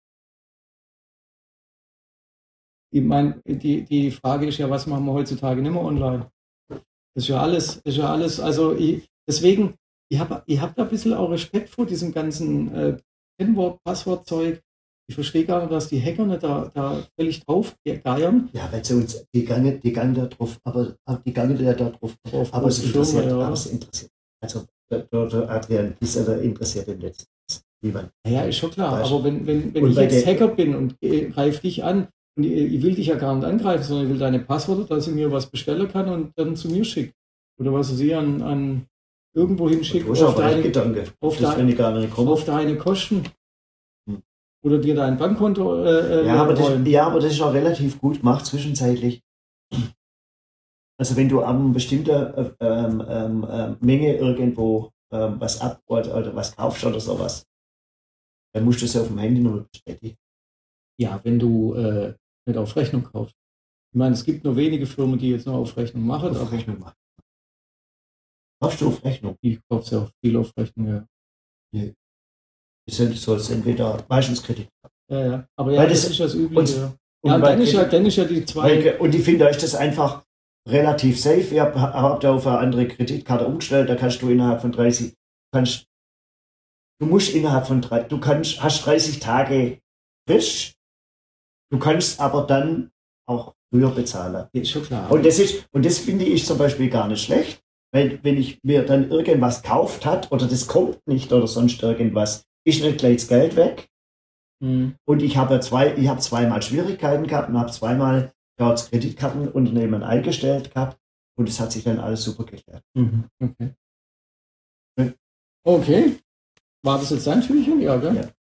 Ich meine, die, die Frage ist ja, was machen wir heutzutage nicht mehr online? Das ist ja alles, ist ja alles, also ich, deswegen, ich habe ich hab da ein bisschen auch Respekt vor diesem ganzen äh, Kennwort, Passwortzeug, Ich verstehe gar nicht, dass die Hacker nicht da, da völlig drauf geiern. Ja, weil sie uns, die gange, die gange da drauf, aber, aber die gange da drauf, Aber, auf aber es große Firma, interessiert, ja. aber es interessiert. Also, der, der Adrian ist ja interessiert im Netz. Niemand. Ja, ist schon klar. Weißt, Aber wenn, wenn, wenn und ich bei jetzt der- Hacker bin und äh, greife dich an, und ich, ich will dich ja gar nicht angreifen, sondern ich will deine Passwörter, dass ich mir was bestellen kann und dann zu mir schicke. Oder was ich sie an, an irgendwo hinschicke, Du hast auf, aber echt deine, Gedanke. auf, Das, dein- wenn ich gar nicht komme. auf deine Kosten. Hm. Oder dir dein Bankkonto äh, äh, Ja, aber das, rollen. ja, aber das ist auch relativ gut gemacht zwischenzeitlich. Also wenn du an bestimmter ähm, ähm, ähm, Menge irgendwo ähm, was ab oder, oder was kaufst oder sowas, dann musst du es ja auf dem Handy nochmal bestätigen. Ja, wenn du äh, nicht auf Rechnung kaufst. Ich meine, es gibt nur wenige Firmen, die jetzt nur auf Rechnung machen, Auf aber Rechnung machen. Kaufst du auf Rechnung? ich kaufe ja auch viel auf Rechnung, ja. Das sind so entweder meistens Kredit. Ja, ja. Aber ja, Weil das, das- ist das Übliche. und- ja. und Ja, und bei dann ist, ja, Kredit- dann ist ja die zwei. Weil, und ich finde euch das einfach relativ safe. Ihr habt, habt ihr auf eine andere Kreditkarte umgestellt, da kannst du innerhalb von dreißig, kannst, du musst innerhalb von drei, du kannst, hast dreißig Tage frisch, du kannst aber dann auch früher bezahlen. Ist schon klar. Und das ist, und das finde ich zum Beispiel gar nicht schlecht, weil wenn ich mir dann irgendwas gekauft hat oder das kommt nicht oder sonst irgendwas, ist nicht gleich das Geld weg. Hm. Und ich habe zwei, ich habe zweimal Schwierigkeiten gehabt und habe zweimal das Kreditkartenunternehmen eingestellt gehabt und es hat sich dann alles super geklärt. Mhm. Okay. Ja. Okay. War das jetzt dein Türchen? Ja, gell? Ja.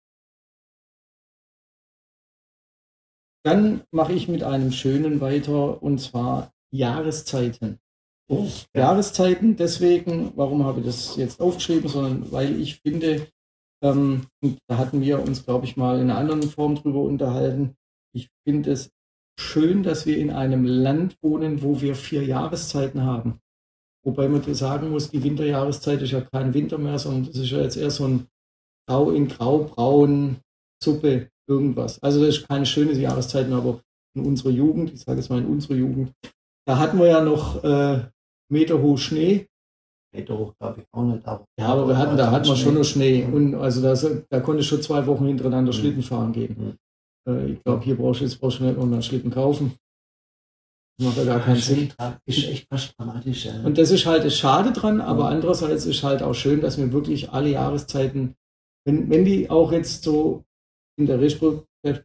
Dann mache ich mit einem schönen weiter, und zwar Jahreszeiten. Oh, Jahreszeiten, deswegen, warum habe ich das jetzt aufgeschrieben, sondern weil ich finde, ähm, und da hatten wir uns, glaube ich, mal in einer anderen Form drüber unterhalten, ich finde es schön, dass wir in einem Land wohnen, wo wir vier Jahreszeiten haben. Wobei man sagen muss, die Winterjahreszeit ist ja kein Winter mehr, sondern das ist ja jetzt eher so ein Grau in Grau, Braun, Suppe, irgendwas. Also das ist keine schöne Jahreszeit mehr, aber in unserer Jugend, ich sage jetzt mal in unserer Jugend, da hatten wir ja noch äh, meterhoch Schnee. Meter hoch glaube ich auch nicht. Aber Ja, aber wir hatten, da hatten wir schon noch Schnee. Mhm. Und also da, da konnte ich schon zwei Wochen hintereinander Mhm. Schlitten fahren gehen. Äh, ich glaube, hier brauchst du jetzt brauchst du nicht noch einen Schlitten kaufen. Das macht ja gar keinen Das ist Sinn. echt, dra- ist echt fast dramatisch. Ja. Und das ist halt das Schade dran, aber Mhm. andererseits ist halt auch schön, dass wir wirklich alle Jahreszeiten, wenn, wenn die auch jetzt so in der Restru-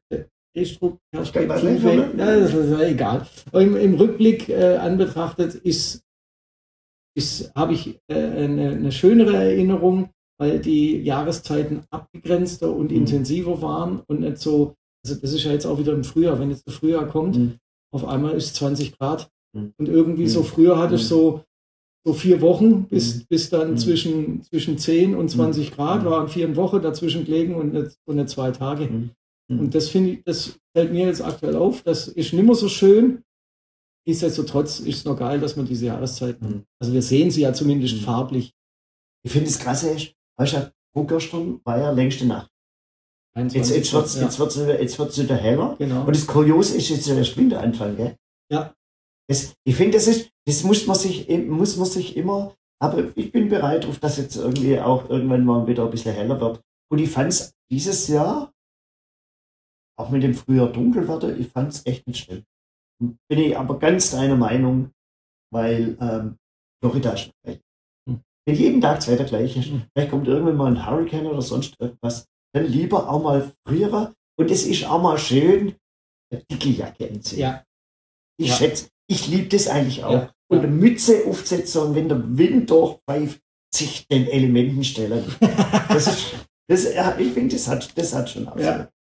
Restru-Perspektive, ja, das ist ja egal. Aber im, im Rückblick äh, anbetrachtet ist, ist, habe ich äh, eine, eine schönere Erinnerung, weil die Jahreszeiten abgegrenzter und Mhm. intensiver waren und nicht so, also das ist ja jetzt auch wieder im Frühjahr, wenn jetzt der Frühjahr kommt, Mhm. auf einmal ist es zwanzig Grad. Mhm. Und irgendwie so Mhm. früher hatte ich Mhm. so, so vier Wochen, bis, Mhm. bis dann Mhm. zwischen, zwischen zehn und zwanzig Grad Mhm. waren vier Wochen dazwischen gelegen und nicht, und nicht zwei Tage. Mhm. Mhm. Und das finde ich, das fällt mir jetzt aktuell auf. Das ist nicht mehr so schön. Nichtsdestotrotz ist es noch geil, dass man diese Jahreszeiten hat. Mhm. Also wir sehen sie ja zumindest Mhm. farblich. Ich finde das Krasse ist, weißt du, vorgestern war ja längste Nacht. Jetzt, einundzwanzig jetzt wird es ja, jetzt wird's, jetzt wird's wieder heller. genau. Und das Kuriose ist jetzt erst Winteranfang, gell? Ja. Das, ich finde, das ist, das muss man sich, muss man sich immer, aber ich bin bereit auf, dass jetzt irgendwie auch irgendwann mal wieder ein bisschen heller wird. Und ich fand es dieses Jahr, auch mit dem früher Dunkelwetter, ich fand es echt nicht schlimm. Bin ich aber ganz deiner Meinung, weil ähm, Florida ist noch gleich. Hm. Wenn jeden Tag das Wetter gleich ist, Hm. vielleicht kommt irgendwann mal ein Hurricane oder sonst irgendwas, dann lieber auch mal früher. Und es ist auch mal schön, eine dicke Jacke anziehen. Ja. Ich Ja. schätze, ich liebe das eigentlich auch. Ja. Und eine Mütze aufsetzen und wenn der Wind durchpfeift, sich den Elementen stellen. Das ist, das, ja, ich finde, das hat, das hat schon Auswirkungen. Ja.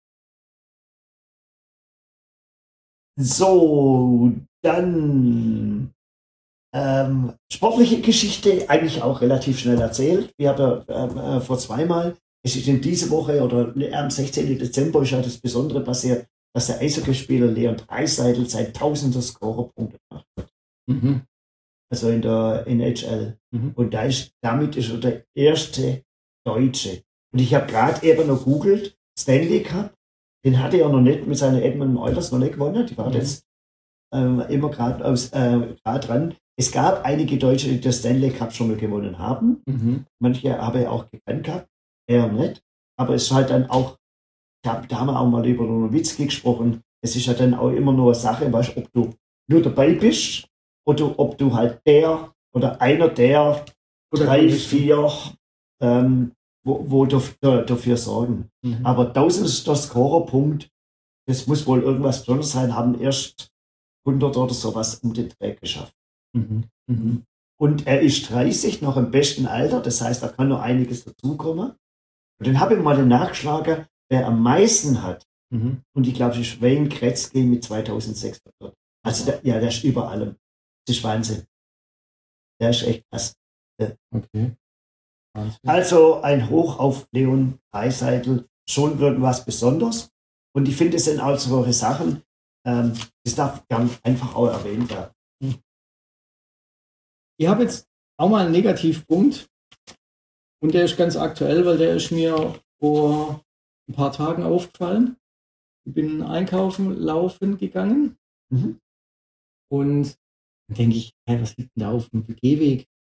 So, dann ähm, sportliche Geschichte eigentlich auch relativ schnell erzählt. Wir haben ähm, äh, vor zweimal, es ist in dieser Woche oder am sechzehnten Dezember ist ja das Besondere passiert, dass der Eishockeyspieler Leon Draisaitl sein tausender Scorerpunkte gemacht hat. Mhm. Also in der N H L. Mhm. Und da ist, damit ist er der erste Deutsche. Und ich habe gerade eben noch googelt, Stanley Cup, den hatte er noch nicht mit seinen Edmonton Oilers noch nicht gewonnen. Die waren Mhm. jetzt ähm, immer gerade aus äh, grad dran. Es gab einige Deutsche, die den Stanley Cup schon mal gewonnen haben. Mhm. Manche habe ich auch gekannt gehabt, er nicht. Aber es ist halt dann auch da, da haben wir auch mal über Nowitzki gesprochen. Es ist ja dann auch immer nur eine Sache, weißt, ob du nur dabei bist oder ob du halt der oder einer der oder drei, vier, ähm, wo, wo dafür, dafür sorgen. Mhm. Aber tausendster Scorerpunkt, das muss wohl irgendwas Besonderes sein, haben erst hundert oder sowas um den Dreh geschafft. Mhm. Mhm. Und er ist dreißig, noch im besten Alter, das heißt, da kann noch einiges dazukommen. Und dann habe ich mal den nachgeschlagen, wer am meisten hat. Mhm. Und ich glaube, das ist Wayne Gretzky mit zweitausendsechshundert. Also, der, ja, der ist über allem. Das ist Wahnsinn. Der ist echt krass. Ja. Okay. Wahnsinn. Also ein Hoch auf Leon Draisaitl, schon irgendwas Besonderes. Und ich finde, es sind auch solche Sachen, ähm, das darf ganz einfach auch erwähnt werden. Ich habe jetzt auch mal einen Negativpunkt. Und der ist ganz aktuell, weil der ist mir vor ein paar Tagen aufgefallen. Ich bin einkaufen, laufen gegangen. Mhm. Und dann denke ich, hey, was liegt denn da auf dem Gehweg? Ich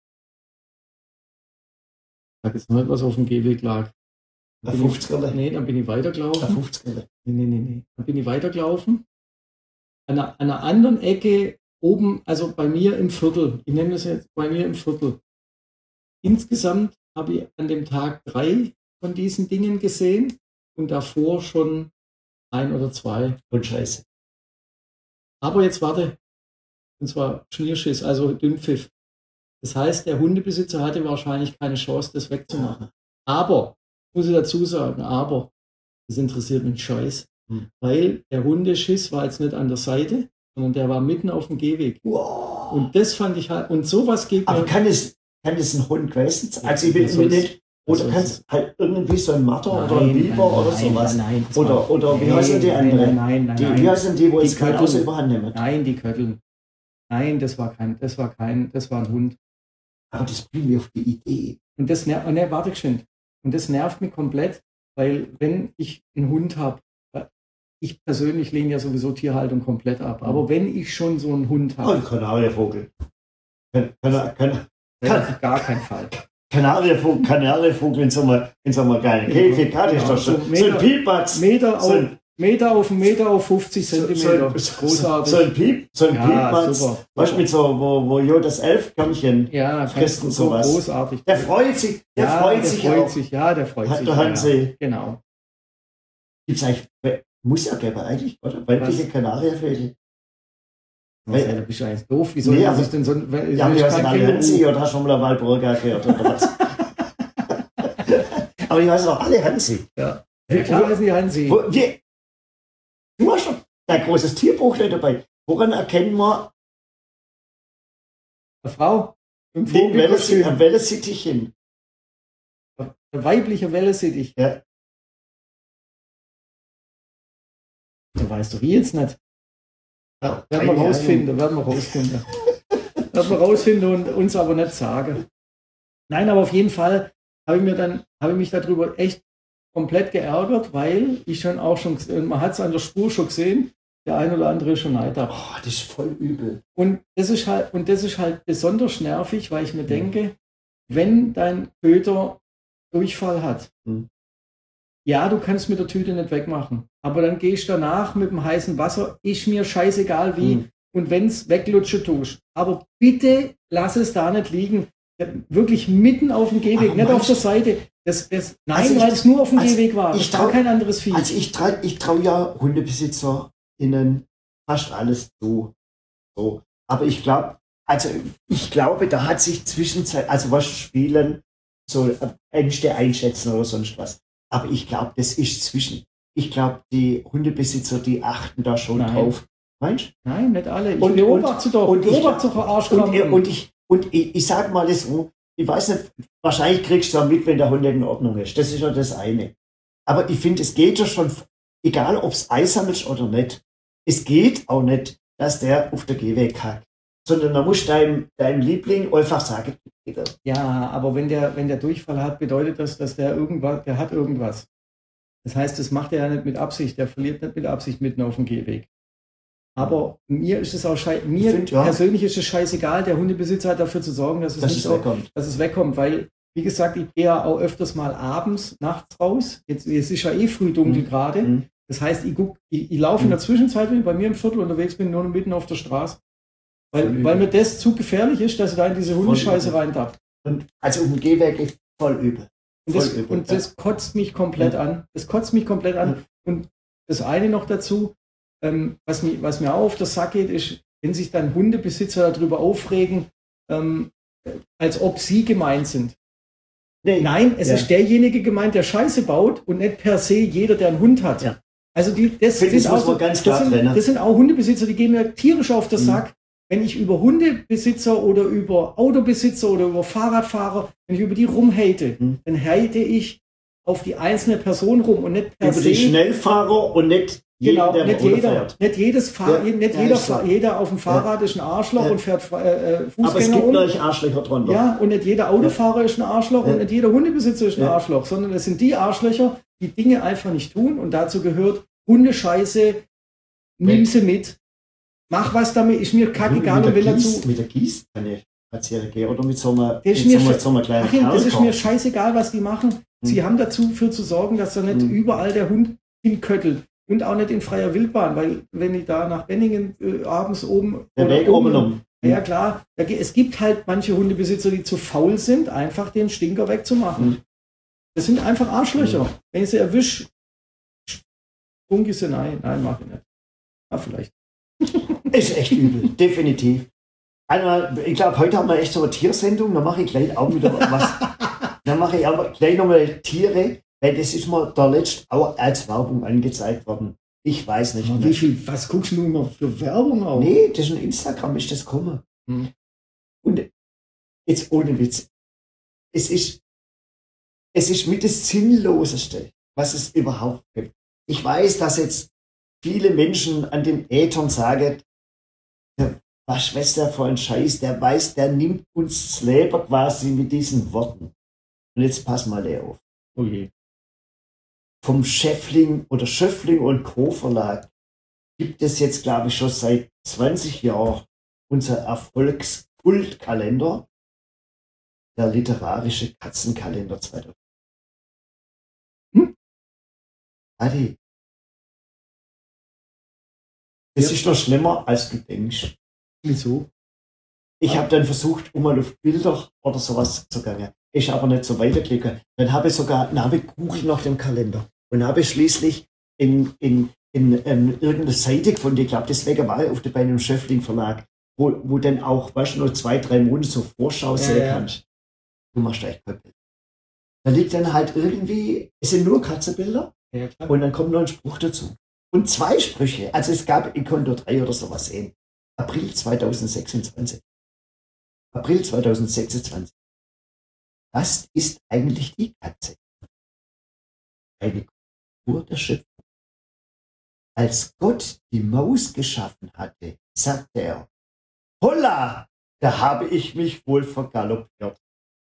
sage jetzt nicht, was auf dem Gehweg lag. Der fünfziger? Nee, dann bin ich weitergelaufen. Der fünfziger? Nee, nee, nee, nee. Dann bin ich weitergelaufen. An einer, an einer anderen Ecke oben, also bei mir im Viertel. Ich nenne das jetzt bei mir im Viertel. Insgesamt habe ich an dem Tag drei von diesen Dingen gesehen und davor schon ein oder zwei. Und Scheiße. Aber jetzt warte. Und zwar Schnierschiss, also Dünnpfiff. Das heißt, der Hundebesitzer hatte wahrscheinlich keine Chance, das wegzumachen. Aber, muss ich dazu sagen, aber, das interessiert mich scheiß, hm. weil der Hundeschiss war jetzt nicht an der Seite, sondern der war mitten auf dem Gehweg. Wow. Und das fand ich halt, und sowas geht Aber mir... kann es, kann es ein Hund gewesen sein? Also ich will mir nicht, oder kann es halt irgendwie so ein Matter nein, oder ein Biber nein, oder nein, sowas? Nein, nein, oder war, oder wie nee, heißen die anderen? Nein, nein, die, nein. Wie heißen die, wo die jetzt keine Kötteln. Außer überhand nehmen? Nein, die Kötteln. Nein, das war kein, das war kein, das war ein Hund. Aber das bringt mich auf die Idee. Und das nervt, ne, warte geschwind. Und das nervt mich komplett, weil wenn ich einen Hund habe, ich persönlich lehne ja sowieso Tierhaltung komplett ab, aber wenn ich schon so einen Hund Oh, habe... ein Kanarienvogel. Kann, kann, kann, Auf gar keinen Fall. Kanarienvogel, Kanarienvogel in so einem, in so einem geilen Käfig, ja, ist doch schon. So, Meter, so ein Piepatz. Meter, so auf, Meter auf Meter auf fünfzig Zentimeter. So, so, Großartig. So ein Piep, so ein ja, Piepatz. super. Weißt du, mit so, wo, wo Jo das Elfkörnchen ja, frisst und so sowas. Großartig. Der freut sich, der ja, freut der sich freut auch. sich, ja, der freut Hat sich. der Hansi. Ja, genau. Gibt's eigentlich, muss ja geben eigentlich, oder? Weibliche Kanarienvögel. Was, ja, da bist du eigentlich doof. Wie soll nee, man aber, sich denn so ein... Ja, wie heißt alle Hansi oder hast du schon mal Walburga gehört oder was? Aber ich weiß auch alle Hansi. Ja, ja klar ist die Hansi. Wo, wie, du hast schon ein großes Tierbuch dabei. Woran erkennen wir eine Frau? Im ein Wellensittichchen? Ein weiblicher Wellesittich. Ja. Du weißt doch, wie jetzt nicht. Ja, werden wir rausfinden, werden wir rausfinden. werden wir rausfinden und uns aber nicht sagen. Nein, aber auf jeden Fall habe ich mir dann, habe ich mich darüber echt komplett geärgert, weil ich schon auch schon, man hat es an der Spur schon gesehen, der ein oder andere ist schon Neider. Oh, das ist voll übel. Und das ist halt, und das ist halt besonders nervig, weil ich mir denke, wenn dein Köter Durchfall hat, hm. ja, du kannst mit der Tüte nicht wegmachen, aber dann gehst du danach mit dem heißen Wasser, ist mir scheißegal wie, hm. und wenn es weglutschen tust. Aber bitte lass es da nicht liegen. Wirklich mitten auf dem Gehweg, nicht auf der Seite. Das, das, nein, also weil es nur auf dem also Gehweg war. Ich trau kein anderes Vieh. Also ich traue ich trau ja HundebesitzerInnen fast alles zu. So. Aber ich glaube, also ich glaube, da hat sich zwischenzeit, also was spielen, so Ängste einschätzen oder sonst was. Aber ich glaube, das ist zwischen. Ich glaube, die Hundebesitzer, die achten da schon Nein. drauf. Meinst du? Nein, nicht alle. Ich und, beobachte doch. Und beobachte doch Arschkrampen. Und, und ich, und ich, ich sage mal das so, ich weiß nicht, wahrscheinlich kriegst du ja mit, wenn der Hund nicht in Ordnung ist. Das ist ja das eine. Aber ich finde, es geht ja schon, egal ob es einsam ist oder nicht, es geht auch nicht, dass der auf der Gehweg kackt. Sondern man muss deinem, deinem Liebling einfach sagen, bitte. Ja, aber wenn der, wenn der Durchfall hat, bedeutet das, dass der irgendwas, der hat irgendwas. Das heißt, das macht er ja nicht mit Absicht, der verliert nicht mit Absicht mitten auf dem Gehweg. Aber mir ist es auch schei- mir find, ja. persönlich ist es scheißegal, der Hundebesitzer hat dafür zu sorgen, dass es, dass nicht es wegkommt. Dass es wegkommt, weil wie gesagt, ich gehe ja auch öfters mal abends, nachts raus. Jetzt, jetzt ist ja eh früh dunkel Mhm. gerade. Mhm. Das heißt, ich, guck, ich, ich laufe in der Zwischenzeit, wenn ich bei mir im Viertel unterwegs bin, nur noch mitten auf der Straße. Weil, Voll weil übel. mir das zu gefährlich ist, dass ich da in diese Hundescheiße übel. rein darf. Und also um den Gehweg ist voll übel. Und das, Voll übel, und das kotzt mich komplett Ja. an. Das kotzt mich komplett an. Ja. Und das eine noch dazu, ähm, was, mir, was mir auch auf den Sack geht, ist, wenn sich dann Hundebesitzer darüber aufregen, ähm, als ob sie gemeint sind. Nee. Nein, es Ja. ist derjenige gemeint, der Scheiße baut und nicht per se jeder, der einen Hund hat. Ja. Also die, das, Finde ich, sind muss auch man so, ganz das, klar sind, trennen. das sind auch Hundebesitzer, die gehen mir tierisch auf den Mhm. Sack. Wenn ich über Hundebesitzer oder über Autobesitzer oder über Fahrradfahrer, wenn ich über die rumhate, Mhm. dann hate ich auf die einzelne Person rum und nicht per Über se. die Schnellfahrer und nicht jeden, Genau, der nicht Auto jeder, fährt. nicht jedes Fahr Ja, nicht ja, jeder, ist so. Fa- jeder auf dem Fahrrad ist ein Arschloch Ja. und fährt äh, Fußgänger Aber es gibt um. natürlich Arschlöcher drunter. Ja, und nicht jeder Autofahrer ist ein Arschloch Ja. und nicht jeder Hundebesitzer ist ein Ja. Arschloch, sondern es sind die Arschlöcher, die Dinge einfach nicht tun und dazu gehört Hundescheiße, nimm sie mit, mach was damit, ist mir kackegal und mit, wenn der dazu. Gieß, mit der Gießkanne spazieren gehen oder mit so einer, Das ist mit mir so einer, sche- so einer kleinen Achim, das ist Erker. mir scheißegal, was die machen. Sie Hm. haben dazu für zu sorgen, dass da nicht Hm. überall der Hund hinköttelt. Und auch nicht in freier Wildbahn, weil wenn ich da nach Benningen äh, abends oben. Der oder Weg oben um. Ja klar, da ge- es gibt halt manche Hundebesitzer, die zu faul sind, einfach den Stinker wegzumachen. Hm. Das sind einfach Arschlöcher. Wenn ich sie erwische, stunk ich sie, nein, nein, mach ich nicht. Ja, vielleicht. Ist echt übel, definitiv. Also, ich glaube, heute haben wir echt so eine Tiersendung, da mache ich gleich auch wieder was. Dann mache ich aber gleich nochmal Tiere, weil das ist mir da letzt auch als Werbung angezeigt worden. Ich weiß nicht Aber mehr. wie viel, was guckst du immer für Werbung auf? Nee, das ist ein Instagram, ist das gekommen. Hm. Und jetzt ohne Witz. Es ist, es ist mit das Sinnloseste, was es überhaupt gibt. Ich weiß, dass jetzt viele Menschen an den Äthern sagen, der, was schwätzt der für ein Scheiß, der weiß, der nimmt uns das Leben quasi mit diesen Worten. Und jetzt pass mal der auf. Oh je. Vom Schäffling oder Schöffling und Co. Verlag gibt es jetzt, glaube ich, schon seit zwanzig Jahren unser Erfolgskultkalender, der literarische Katzenkalender zweitausend. Hm? Adi, das Ja. ist noch schlimmer, als du denkst. Wieso? Ich habe dann versucht, um mal auf Bilder oder sowas zu gehen. Ich aber nicht so weiterklicken. Dann habe ich sogar, dann habe ich Google nach dem Kalender und habe schließlich in, in, in, in irgendeine Seite gefunden, ich glaube, deswegen war ich auf der, bei einem Schöffling Verlag, wo, wo dann auch, weißt du, nur zwei, drei Monate so Vorschau Ja, sehen ja. kannst. Du machst echt kein Bild. Da liegt dann halt irgendwie, es sind nur Katzenbilder Ja, klar. und dann kommt noch ein Spruch dazu. Und zwei Sprüche, also es gab, ich konnte nur drei oder sowas sehen. April zweitausendsechsundzwanzig. April zweitausendsechsundzwanzig. Was ist eigentlich die Katze? Eine Kultur der Schöpfung. Als Gott die Maus geschaffen hatte, sagte er, holla, da habe ich mich wohl vergaloppiert.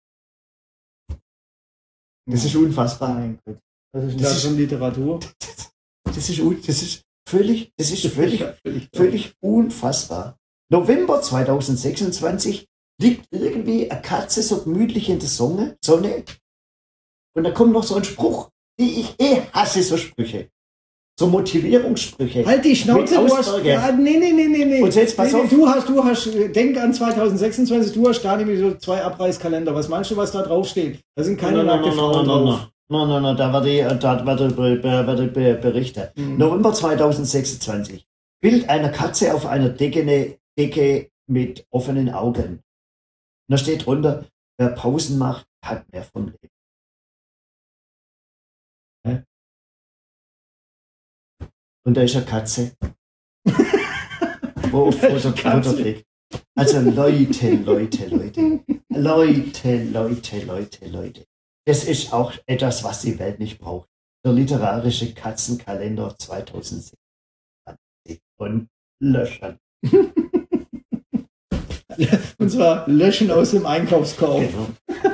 Das ist unfassbar. Mein Gott. Das ist Das das ist- schon Literatur. Das ist, un- das ist völlig, das ist völlig, völlig, völlig unfassbar. November zweitausendsechsundzwanzig liegt irgendwie eine Katze so gemütlich in der Sonne, Sonne. Und da kommt noch so ein Spruch, die ich eh hasse, so Sprüche. So Motivierungssprüche. Halt die Schnauze, Mit du hast. Aussage. Ja, nee, nee, nee, nee, nee. Und jetzt pass nee, auf. nee, du hast, du hast, äh, denk an zweitausendsechsundzwanzig, du hast da nämlich so zwei Abreißkalender. Was meinst du, was da draufsteht? Da sind keine nackte Frauen drauf. Nein, nein, nein, da werde ich, da werde ich, be- be- werde ich be- berichten. Mhm. November zweitausendsechsundzwanzig. Bild einer Katze auf einer Decke, ne- Decke mit offenen Augen. Und da steht drunter, wer Pausen macht, hat mehr vom Leben. Hä? Und da ist eine Katze. Wo auf Da ist Futter, eine Katze. Futter liegt. Also Leute, Leute, Leute. Leute, Leute, Leute, Leute. Das ist auch etwas, was die Welt nicht braucht. Der literarische Katzenkalender zweitausendsechsundzwanzig. Und löschen. Und zwar löschen aus dem Einkaufskorb. Genau.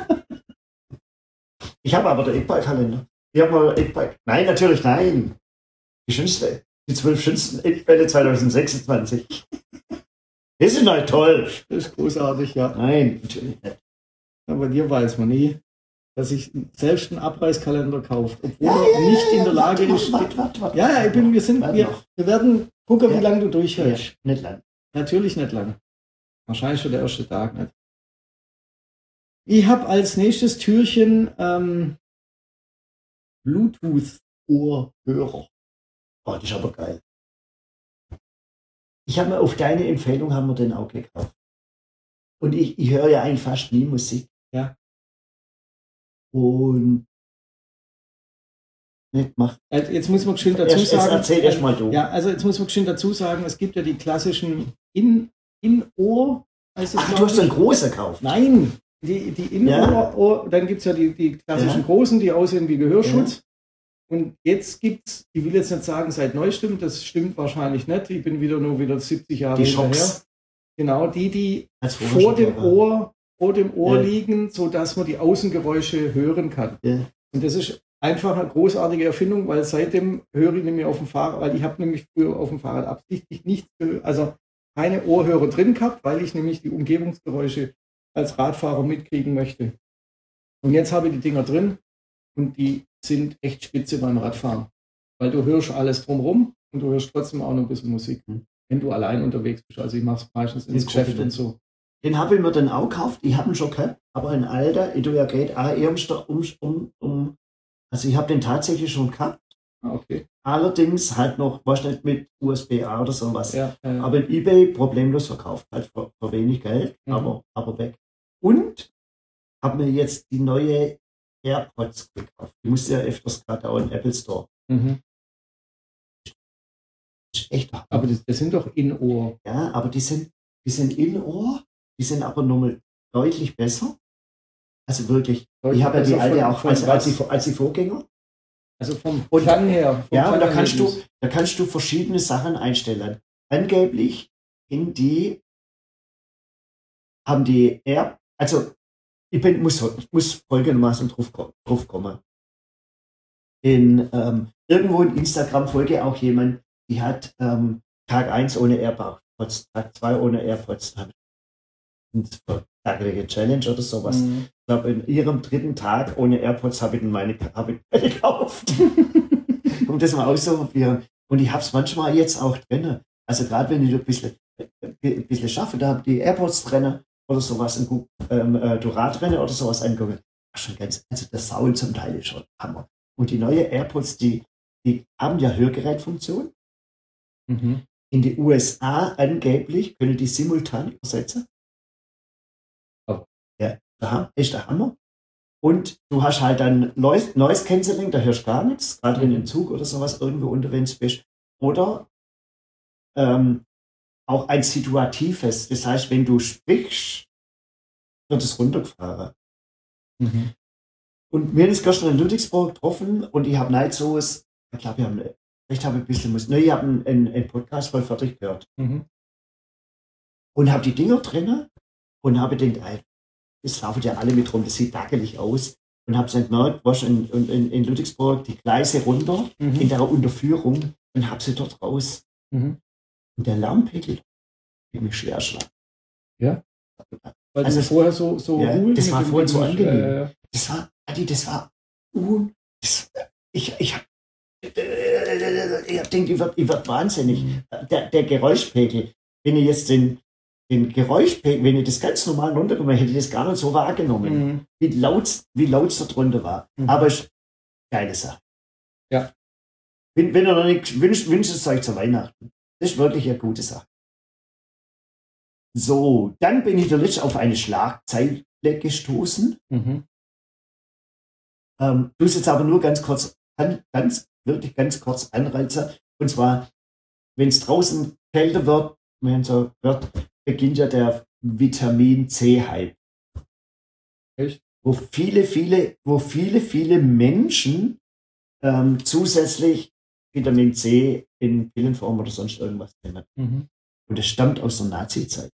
Ich habe aber den Eckball-Kalender. Ich habe mal Eckball. Nein, natürlich nein. Die schönste, die zwölf schönsten Eckbälle zweitausendsechsundzwanzig. Das ist halt toll. Das ist großartig, ja. Nein, natürlich nicht. Aber dir weiß man nie. dass sich selbst einen Abreißkalender kauft, obwohl Ja, er ja, nicht ja, in der ja, Lage warte ist. noch, warte, warte, warte. Ja, ja, ich bin, wir sind, Warte wir, noch. wir werden gucken, Ja. wie lange du Ja, durchhältst. nicht lang. Natürlich nicht lang. Wahrscheinlich schon der erste Tag nicht. Ich habe als nächstes Türchen ähm, Bluetooth-Ohrhörer. Oh, das ist aber geil. Ich habe mir auf deine Empfehlung haben wir den auch gekauft. Und ich, ich höre ja eigentlich fast nie Musik. Ja. Und nicht macht. Also jetzt muss man geschwind dazu Erst, sagen. erst erzähl erst mal du. Ja, also jetzt muss man geschwind dazu sagen, es gibt ja die klassischen In, In-Ohr. heißt es, Ach, glaub du hast ich. einen großen gekauft. Nein, die, die In-Ohr, Ja. Ohr, dann gibt es ja die, die klassischen Ja. großen, die aussehen wie Gehörschutz. Und jetzt gibt's, ich will jetzt nicht sagen seit neuestem, das stimmt wahrscheinlich nicht. Ich bin wieder nur wieder siebzig Jahre Die hinterher. Schocks. Genau, die, die Als vor dem Vorschlag. Ohr, vor dem Ohr Ja. liegen, sodass man die Außengeräusche hören kann. Ja. Und das ist einfach eine großartige Erfindung, weil seitdem höre ich nämlich auf dem Fahrrad, weil ich habe nämlich früher auf dem Fahrrad absichtlich nichts gehört, also keine Ohrhörer drin gehabt, weil ich nämlich die Umgebungsgeräusche als Radfahrer mitkriegen möchte. Und jetzt habe ich die Dinger drin und die sind echt spitze beim Radfahren. Weil du hörst alles drumherum und du hörst trotzdem auch noch ein bisschen Musik, Hm. wenn du allein unterwegs bist. Also ich mache es meistens ins Den Geschäft gucke ich und so. Den habe ich mir dann auch gekauft. Ich habe ihn schon gehabt, aber ein alter. Ich tue ja geht auch eher um, um, um, um. Also ich habe den tatsächlich schon gehabt. Ah, okay. Allerdings halt noch, was nicht mit U S B A oder sowas. Ja, äh, Aber in eBay problemlos verkauft. Halt für, für wenig Geld, Mhm. aber, aber weg. Und habe mir jetzt die neue AirPods gekauft. Die musste ja öfters gerade auch im Apple Store. mhm. Das ist echt Hammer. Aber das, das sind doch In-Ohr. Ja, aber die sind, die sind in Ohr, die sind aber nochmal deutlich besser. Also wirklich. Ich habe ja die Also alte von- auch von als, als, was? die, als die Vorgänger. Also vom Und- Klang her. vom Ja, und da kannst du, Klangerlebnis. da kannst du verschiedene Sachen einstellen. Angeblich in die haben die Air, also ich bin, muss, muss folgendermaßen drauf, ko- drauf kommen. In, ähm, irgendwo in Instagram folge auch jemand, die hat ähm, Tag eins ohne AirPods, Tag zwei ohne AirPods. Und tagliche Challenge oder sowas. Mhm. Ich glaube, in ihrem dritten Tag ohne AirPods habe ich dann meine, habe ich meine gekauft. Um das mal auszuprobieren. Und ich habe es manchmal jetzt auch drin. Also gerade wenn ich ein bisschen, ein bisschen schaffe, da habe ich die AirPods drin oder sowas, ein gut, ähm, äh, Durat drin oder sowas angucken. Schon ganz, also der Sound zum Teil ist schon Hammer. Und die neue AirPods, die, die haben ja Hörgerätfunktion. Mhm. In die U S A angeblich können die simultan übersetzen. Oh. Ja, der Ham- ist der Hammer. Und du hast halt dann Noise, Noise Cancelling, da hörst du gar nichts, gerade wenn du im Zug oder sowas irgendwo unterwegs bist. Oder ähm, auch ein situatives, das heißt, wenn du sprichst, wird es runtergefahren. Mhm. Und mir ist gestern in Ludwigsburg getroffen und ich habe nicht so was, ich glaube, ich habe vielleicht habe ich ein bisschen Musik, ne, ich habe einen, einen, einen Podcast voll fertig gehört Mhm. und habe die Dinger drin und habe gedacht, ey, das laufen ja alle mit rum, das sieht dackelig aus. Und habe dann gemerkt, was in, in, in Ludwigsburg die Gleise runter, Mhm. in der Unterführung, und habe sie dort raus. Mhm. Und der Lärmpegel hat mich schwer erschlagen. Ja. Weil Also du vorher so, so ja, ruhig das mit war dem vorhin so Geräusch, angenehm. äh, Das war, Adi, das war un... Das, ich ich habe ich hab gedacht, ich werd, ich werd wahnsinnig. Mhm. Der, der Geräuschpegel, wenn ich jetzt den, den Geräuschpegel, wenn ich das ganz normal runtergenommen hätte, ich das gar nicht so wahrgenommen, Mhm. wie laut wie laut es da drunter war. Mhm. Aber es ist eine geile Sache. Ja. Wenn, wenn ihr noch nicht wünscht, wünscht es euch zu Weihnachten. Das ist wirklich eine gute Sache. So, dann bin ich zuletzt auf eine Schlagzeile gestoßen. Mhm. Ähm, du jetzt aber nur ganz kurz, an, ganz, wirklich ganz kurz anreizen. Und zwar, wenn es draußen kälter wird, wenn so wird, beginnt ja der Vitamin C-Hype. Echt? Wo viele, viele, wo viele, viele Menschen ähm, zusätzlich Vitamin C in Pillenform oder sonst irgendwas nehmen. Mhm. Und das stammt aus der Nazi-Zeit.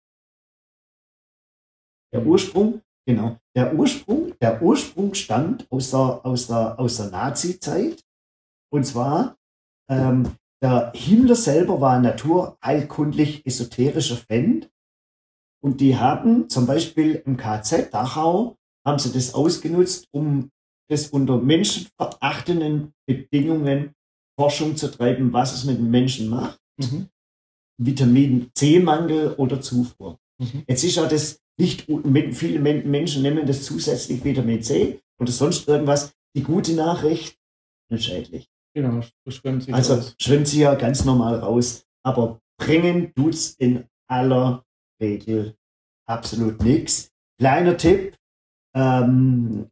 Der Mhm. Ursprung, genau, der Ursprung, der Ursprung stammt aus der, aus der, aus der Nazi-Zeit. Und zwar, ähm, der Himmler selber war ein naturheilkundlich esoterischer Fan. Und die haben zum Beispiel im K Z Dachau haben sie das ausgenutzt, um das unter menschenverachtenden Bedingungen Forschung zu treiben, was es mit dem Menschen macht. Mhm. Vitamin C-Mangel oder Zufuhr. Mhm. Jetzt ist ja das nicht, viele Menschen nehmen das zusätzlich Vitamin C oder sonst irgendwas. Die gute Nachricht, nicht schädlich. Genau, das schwimmt sich Also raus. schwimmt sie ja ganz normal raus. Aber bringen tut's in aller Regel absolut nichts. Kleiner Tipp, ähm,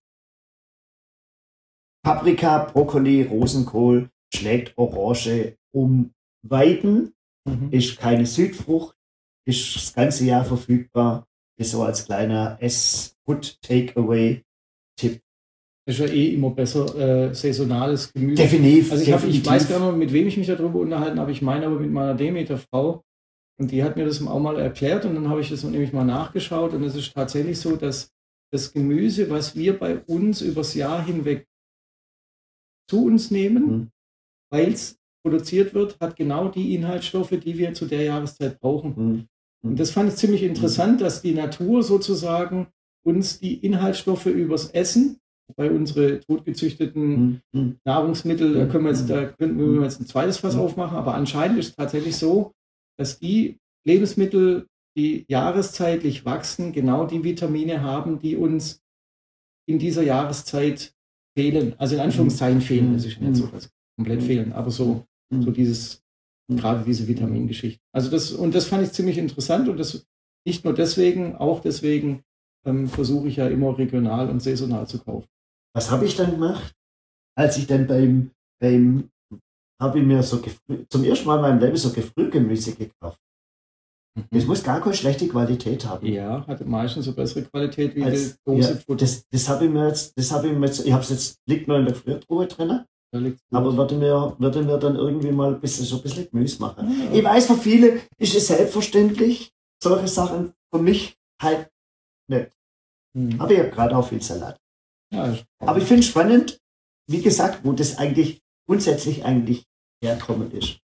Paprika, Brokkoli, Rosenkohl schlägt Orange um Weiden, Mhm. ist keine Südfrucht, ist das ganze Jahr verfügbar, ist so als kleiner Ess-Food-Takeaway-Tipp. Ist ja eh immer besser, äh, saisonales Gemüse. Definitiv. Also ich, hab, ich definitiv. weiß gar nicht, mit wem ich mich darüber unterhalten habe. Ich meine aber mit meiner Demeter-Frau. Und die hat mir das auch mal erklärt und dann habe ich das nämlich mal nachgeschaut. Und es ist tatsächlich so, dass das Gemüse, was wir bei uns übers Jahr hinweg zu uns nehmen, Mhm. weil es produziert wird, hat genau die Inhaltsstoffe, die wir zu der Jahreszeit brauchen. Mhm. Und das fand ich ziemlich interessant, dass die Natur sozusagen uns die Inhaltsstoffe übers Essen, bei unsere totgezüchteten Mhm. Nahrungsmittel, da können wir jetzt, da könnten wir jetzt ein zweites Fass Mhm. aufmachen, aber anscheinend ist es tatsächlich so, dass die Lebensmittel, die jahreszeitlich wachsen, genau die Vitamine haben, die uns in dieser Jahreszeit fehlen. Also in Anführungszeichen fehlen. Das ist nicht so, dass sie komplett fehlen, aber so, so dieses, gerade diese Vitamingeschichte. Also das, und das fand ich ziemlich interessant und das nicht nur deswegen, auch deswegen ähm, versuche ich ja immer regional und saisonal zu kaufen. Was habe ich dann gemacht? Als ich dann beim, beim habe ich mir so gefrü- zum ersten Mal in meinem Leben so Gefriergemüse gekauft. Das muss gar keine schlechte Qualität haben. Ja, hat meistens so bessere Qualität wie Als, die Dose ja, Futter. das das habe ich mir jetzt, das habe ich mir jetzt, ich habe es jetzt, liegt noch in der Gefriertruhe drin, Da liegt's aber gut. würde mir, würde mir dann irgendwie mal ein bisschen, so ein bisschen Gemüse machen. Ja. Ich weiß, für viele ist es selbstverständlich, solche Sachen, für mich halt nicht. Hm. Aber ich habe gerade auch viel Salat. Ja, ist- Aber ich finde es spannend, wie gesagt, wo das eigentlich grundsätzlich eigentlich herkommen ist.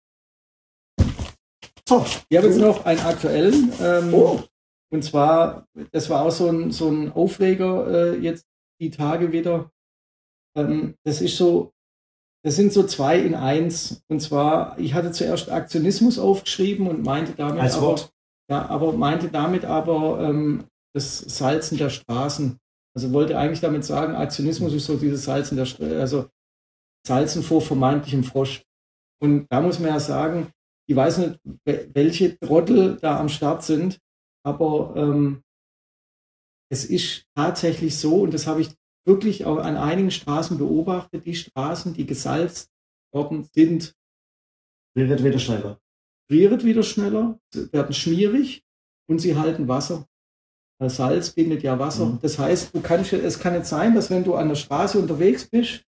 So, Ich habe jetzt noch einen aktuellen. Ähm, Oh. Und zwar, das war auch so ein, so ein Aufreger äh, jetzt die Tage wieder. Ähm, das ist so, das sind so zwei in eins. Und zwar, ich hatte zuerst Aktionismus aufgeschrieben und meinte damit Als aber, Wort. ja, aber meinte damit aber ähm, das Salzen der Straßen. Also wollte eigentlich damit sagen, Aktionismus ist so dieses Salzen der Straßen, also Salzen vor vermeintlichem Frosch. Und da muss man ja sagen, ich weiß nicht, wel- welche Trottel da am Start sind, aber ähm, es ist tatsächlich so, und das habe ich wirklich auch an einigen Straßen beobachtet, die Straßen, die gesalzt worden sind, Wie wird wieder schneller? frieren wieder schneller, sie werden schmierig und sie halten Wasser. Weil Salz bindet ja Wasser. Mhm. Das heißt, du kannst, es kann nicht sein, dass wenn du an der Straße unterwegs bist,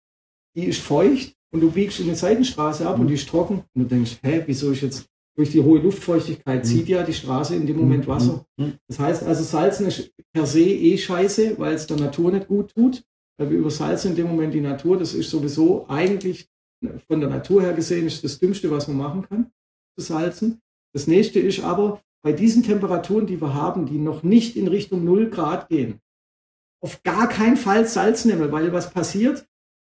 die ist feucht und du biegst in die Seitenstraße ab Mhm. und die ist trocken und du denkst, hä, wieso ist jetzt durch die hohe Luftfeuchtigkeit Mhm. zieht ja die Straße in dem Moment Wasser. Mhm. Das heißt also, Salzen ist per se eh scheiße, weil es der Natur nicht gut tut. Weil wir übersalzen in dem Moment die Natur. Das ist sowieso eigentlich von der Natur her gesehen ist das Dümmste, was man machen kann, zu salzen. Das nächste ist aber, bei diesen Temperaturen, die wir haben, die noch nicht in Richtung null Grad gehen, auf gar keinen Fall Salz nehmen, weil was passiert?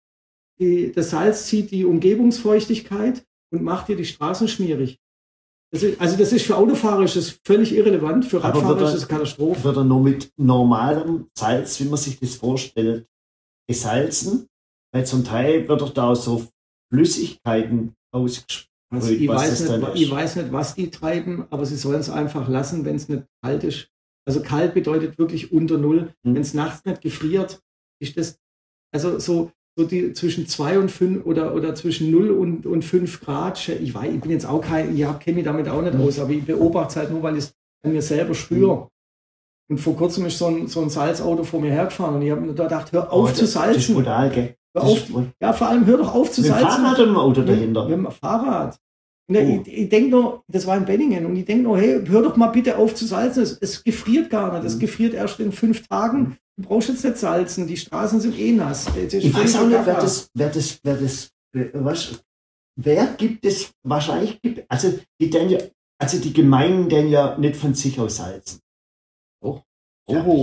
Die, das Salz zieht die Umgebungsfeuchtigkeit und macht dir die Straßen schmierig. Das ist, also das ist für Autofahrer ist das völlig irrelevant, für Aber Radfahrer wird ist er- das Katastrophe. Wird er nur mit normalem Salz, wie man sich das vorstellt, gesalzen? Weil zum Teil wird doch da so Flüssigkeiten ausgesprüht. Also ich, was weiß das nicht, dann wa- ist. ich weiß nicht, was die treiben, aber sie sollen es einfach lassen, wenn es nicht kalt ist. Also kalt bedeutet wirklich unter Null. Hm. Wenn es nachts nicht gefriert, ist das, also so, so die zwischen zwei und fünf oder, oder zwischen null und, und fünf Grad. Ich weiß, ich bin jetzt auch kein, ich kenne mich damit auch nicht Hm. aus, aber ich beobachte es halt nur, weil ich es an mir selber spüre. Und vor kurzem ist so ein, so ein Salzauto vor mir hergefahren und ich habe mir da gedacht, hör auf Oh, zu das- Das ist salzen. brutal, gell? Hör Das auf, ist brutal. ja, vor allem hör doch auf zu Mit dem salzen. Fahrrad oder mit dem Auto dahinter? Mit dem Fahrrad. Und Oh. ich, ich denke nur, das war in Benningen, und ich denke nur, hey, hör doch mal bitte auf zu salzen. Es, es gefriert gar nicht. Es Mhm. gefriert erst in fünf Tagen. Du brauchst jetzt nicht salzen. Die Straßen sind eh nass. Es ist Ich weiß völlig auch nicht, wer gaga. das, wer das, wer das, äh, was, wer gibt es, wahrscheinlich gibt, also die denn ja, also die Gemeinden denn ja nicht von sich aus salzen. Oh, Ja. Hof.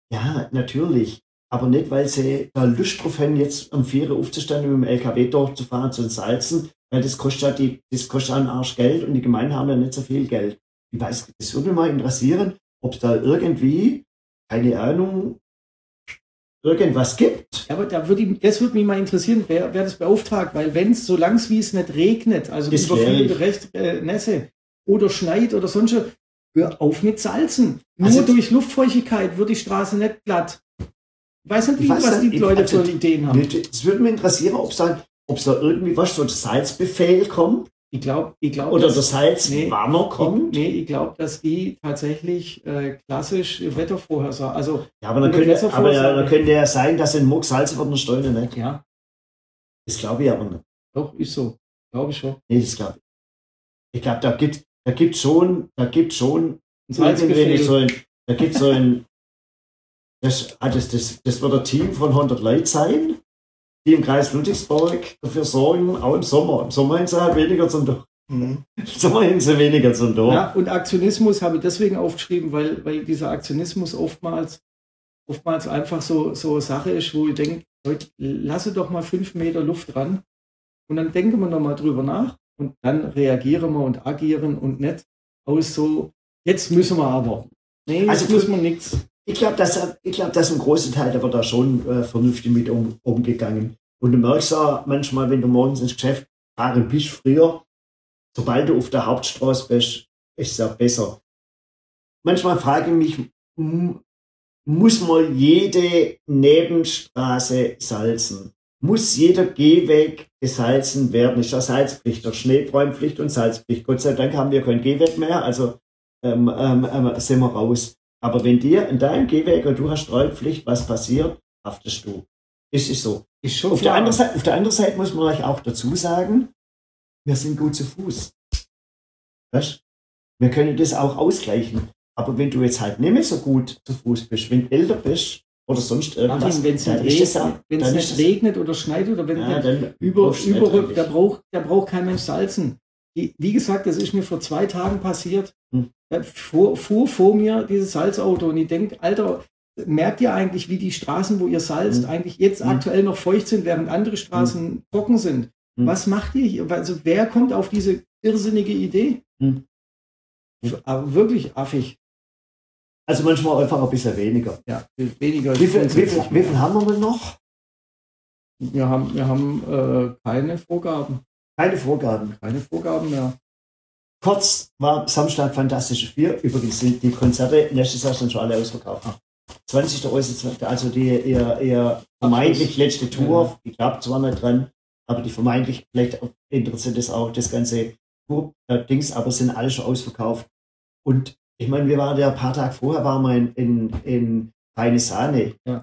Ja, natürlich. Aber nicht, weil sie da Lust drauf haben, jetzt am vier Uhr aufzustehen und mit dem L K W durchzufahren zu salzen, weil das kostet ja die, das kostet ja einen Arsch Geld und die Gemeinden haben ja nicht so viel Geld. Ich weiß, das würde mich mal interessieren, ob es da irgendwie, keine Ahnung, irgendwas gibt. Ja, aber da würde ich, das würde mich mal interessieren, wer, wer das beauftragt, weil wenn es, solange wie es nicht regnet, also Das über wär viel ich. recht äh, Nässe oder schneit oder sonst was, hör auf mit Salzen. Nur Also- durch Luftfeuchtigkeit wird die Straße nicht glatt. Ich weiß nicht, Ich wie, weiß was nicht, die ich- Leute also- für Ideen haben. Es würde mich interessieren, ob es da, ob es da irgendwie was, so der Salzbefehl kommt Ich glaube, ich glaub, oder dass- der Salzwarner ich, kommt. nee, ich glaube, dass die tatsächlich äh, klassisch Wettervorhersagen, also Ja, aber dann über könnte, Gewässer aber ja, vorsagen. dann könnte ja sein, dass in Muck Salz wird, eine Steuer nicht. ja, Das glaube ich aber nicht. doch, ist so. Glaube ich schon. Nee, das glaube ich. Ich glaube, da gibt da gibt schon, da gibt schon Ein irgendwie Salzbefehl. so ein, da gibt so ein, das, ah, das, das, das wird ein Team von hundert Leuten sein, die im Kreis Ludwigsburg dafür sorgen, auch im Sommer. Im Sommer haben sie halt weniger zum Tun. Im Sommer haben sie weniger zum Tun. Ja, und Aktionismus habe ich deswegen aufgeschrieben, weil, weil dieser Aktionismus oftmals, oftmals einfach so, so eine Sache ist, wo ich denke, Leute, lasse doch mal fünf Meter Luft dran und dann denken wir nochmal drüber nach und dann reagieren wir und agieren und nicht aus so, jetzt müssen wir aber. Nee, jetzt Also müssen wir nichts. Ich glaube, dass, ich glaub, dass ein großer Teil, da wird da schon äh, vernünftig mit um, umgegangen. Und du merkst ja manchmal, wenn du morgens ins Geschäft fahren bist, früher, sobald du auf der Hauptstraße bist, ist es ja besser. Manchmal frage ich mich, m- muss man jede Nebenstraße salzen? Muss jeder Gehweg gesalzen werden? Ist ja Salzpflicht, doch Schneebräunpflicht und Salzpflicht. Gott sei Dank haben wir keinen Gehweg mehr, also ähm, ähm, ähm, sind wir raus. Aber wenn dir in deinem Gehweg und du hast Streupflicht, was passiert, haftest du. Das ist so. Ist schon Auf der, klar. anderen Seite, auf der anderen Seite muss man euch auch dazu sagen, wir sind gut zu Fuß. Weißt? Wir können das auch ausgleichen. Aber wenn du jetzt halt nicht mehr so gut zu Fuß bist, wenn du älter bist oder sonst irgendwas, Martin, wenn es dann nicht, ist das regnet, auch- wenn's dann nicht ist das- regnet oder schneit oder wenn ja, nicht dann über, brauchst du nicht über eigentlich. da braucht, da braucht kein Mensch salzen. Die, wie gesagt, das ist mir vor zwei Tagen passiert. Hm. Da fuhr, fuhr vor mir dieses Salzauto und ich denke, Alter, merkt ihr eigentlich, wie die Straßen, wo ihr salzt, Hm. eigentlich jetzt Hm. aktuell noch feucht sind, während andere Straßen trocken sind? Hm. Was macht ihr hier? Also wer kommt auf diese irrsinnige Idee? Hm. Aber wirklich affig. Also manchmal einfach ein bisschen weniger. Ja, weniger. Wie viel, wie viel, wie viel haben wir denn noch? Wir haben, wir haben äh, keine Vorgaben. Keine Vorgaben. Keine Vorgaben mehr. Kurz war Samstag Fantastische Vier. Übrigens sind die Konzerte nächstes Jahr schon alle ausverkauft. zwanzigster also die ihr, ihr vermeintlich letzte Tour. Ich glaube zwar nicht dran, aber die vermeintlich, vielleicht interessiert das auch das ganze Tour-Dings, aber sind alle schon ausverkauft. Und ich meine, wir waren ja ein paar Tage vorher, waren wir in, in, in Reine Sahne. Ja.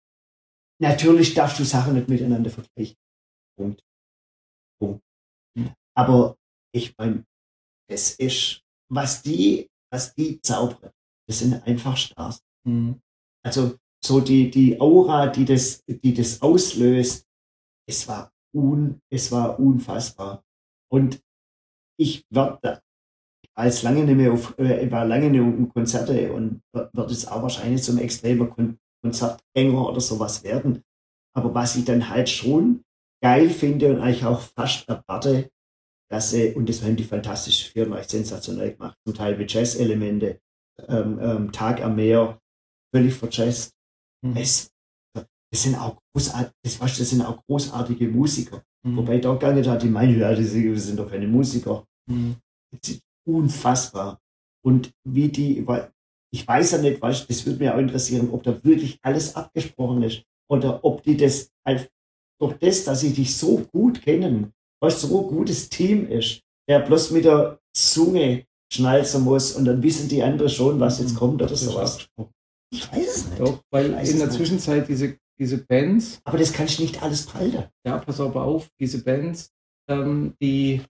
Natürlich darfst du Sachen nicht miteinander vergleichen. Punkt. Punkt. Aber ich meine, es ist, was die, was die zaubern, das sind einfach Stars. Mhm. Also so die, die Aura, die das, die das auslöst, es war un, es war unfassbar. Und ich werde als lange nicht mehr auf, äh, ich war lange nicht um Konzerte und wird jetzt auch wahrscheinlich so ein extremer Kon Konzertgänger oder sowas werden. Aber was ich dann halt schon geil finde und eigentlich auch fast erwarte, dass sie, und das haben die fantastische Firma echt sensationell gemacht, zum Teil mit Jazz-Elemente, ähm, ähm, Tag am Meer, völlig verjazzt. Mhm. Es, das sind auch großartige, das, weißt, das sind auch großartige Musiker. Mhm. Wobei da gar nicht hat, die meinen, ja, die sind doch keine Musiker. Mhm. Das ist unfassbar. Und wie die, weil ich weiß ja nicht, weißt, das würde mich auch interessieren, ob da wirklich alles abgesprochen ist oder ob die das halt durch das, dass sie dich so gut kennen, weißt, so ein gutes Team ist, der bloß mit der Zunge schnalzen muss und dann wissen die anderen schon, was jetzt kommt oder Das ist sowas. abgesprochen. Ich weiß es nicht. Doch, weil weiß in es der nicht. Zwischenzeit diese, diese Bands, Aber das kannst du nicht alles behalten. ja, pass aber auf, diese Bands, ähm, die,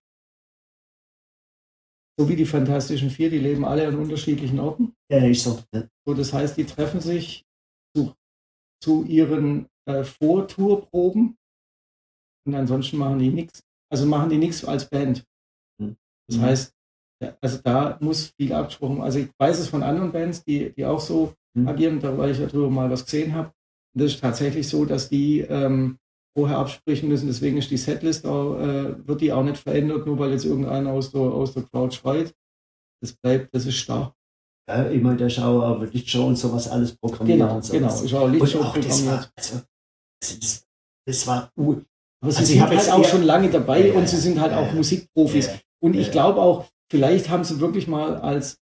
so wie die Fantastischen Vier, die leben alle an unterschiedlichen Orten. Ja, ist so. Ja. So, das heißt, die treffen sich zu, zu ihren äh, Vortourproben und ansonsten machen die nichts. Also machen die nichts als Band. Mhm. Das Mhm. heißt, ja, also da muss viel abgesprochen. Also ich weiß es von anderen Bands, die, die auch so Mhm. agieren, da, weil ich darüber mal was gesehen habe. Und das ist tatsächlich so, dass die ähm, vorher absprechen müssen. Deswegen ist die Setlist auch, äh, wird die auch nicht verändert, nur weil jetzt irgendeiner aus der, aus der Crowd schreit. Das bleibt, das ist starr. Ja, immer der Schauer, aber Lichtshow und sowas alles programmiert Genau, und sowas. genau. Ist auch Lichtshow und auch das war, programmiert. also, also das, das war uh, Aber sie also ich sind hab halt jetzt auch eher- schon lange dabei Ja, ja, und sie ja, sind halt ja, auch ja. Musikprofis. Ja, ja. Und ich Ja. glaube auch, vielleicht haben sie wirklich mal als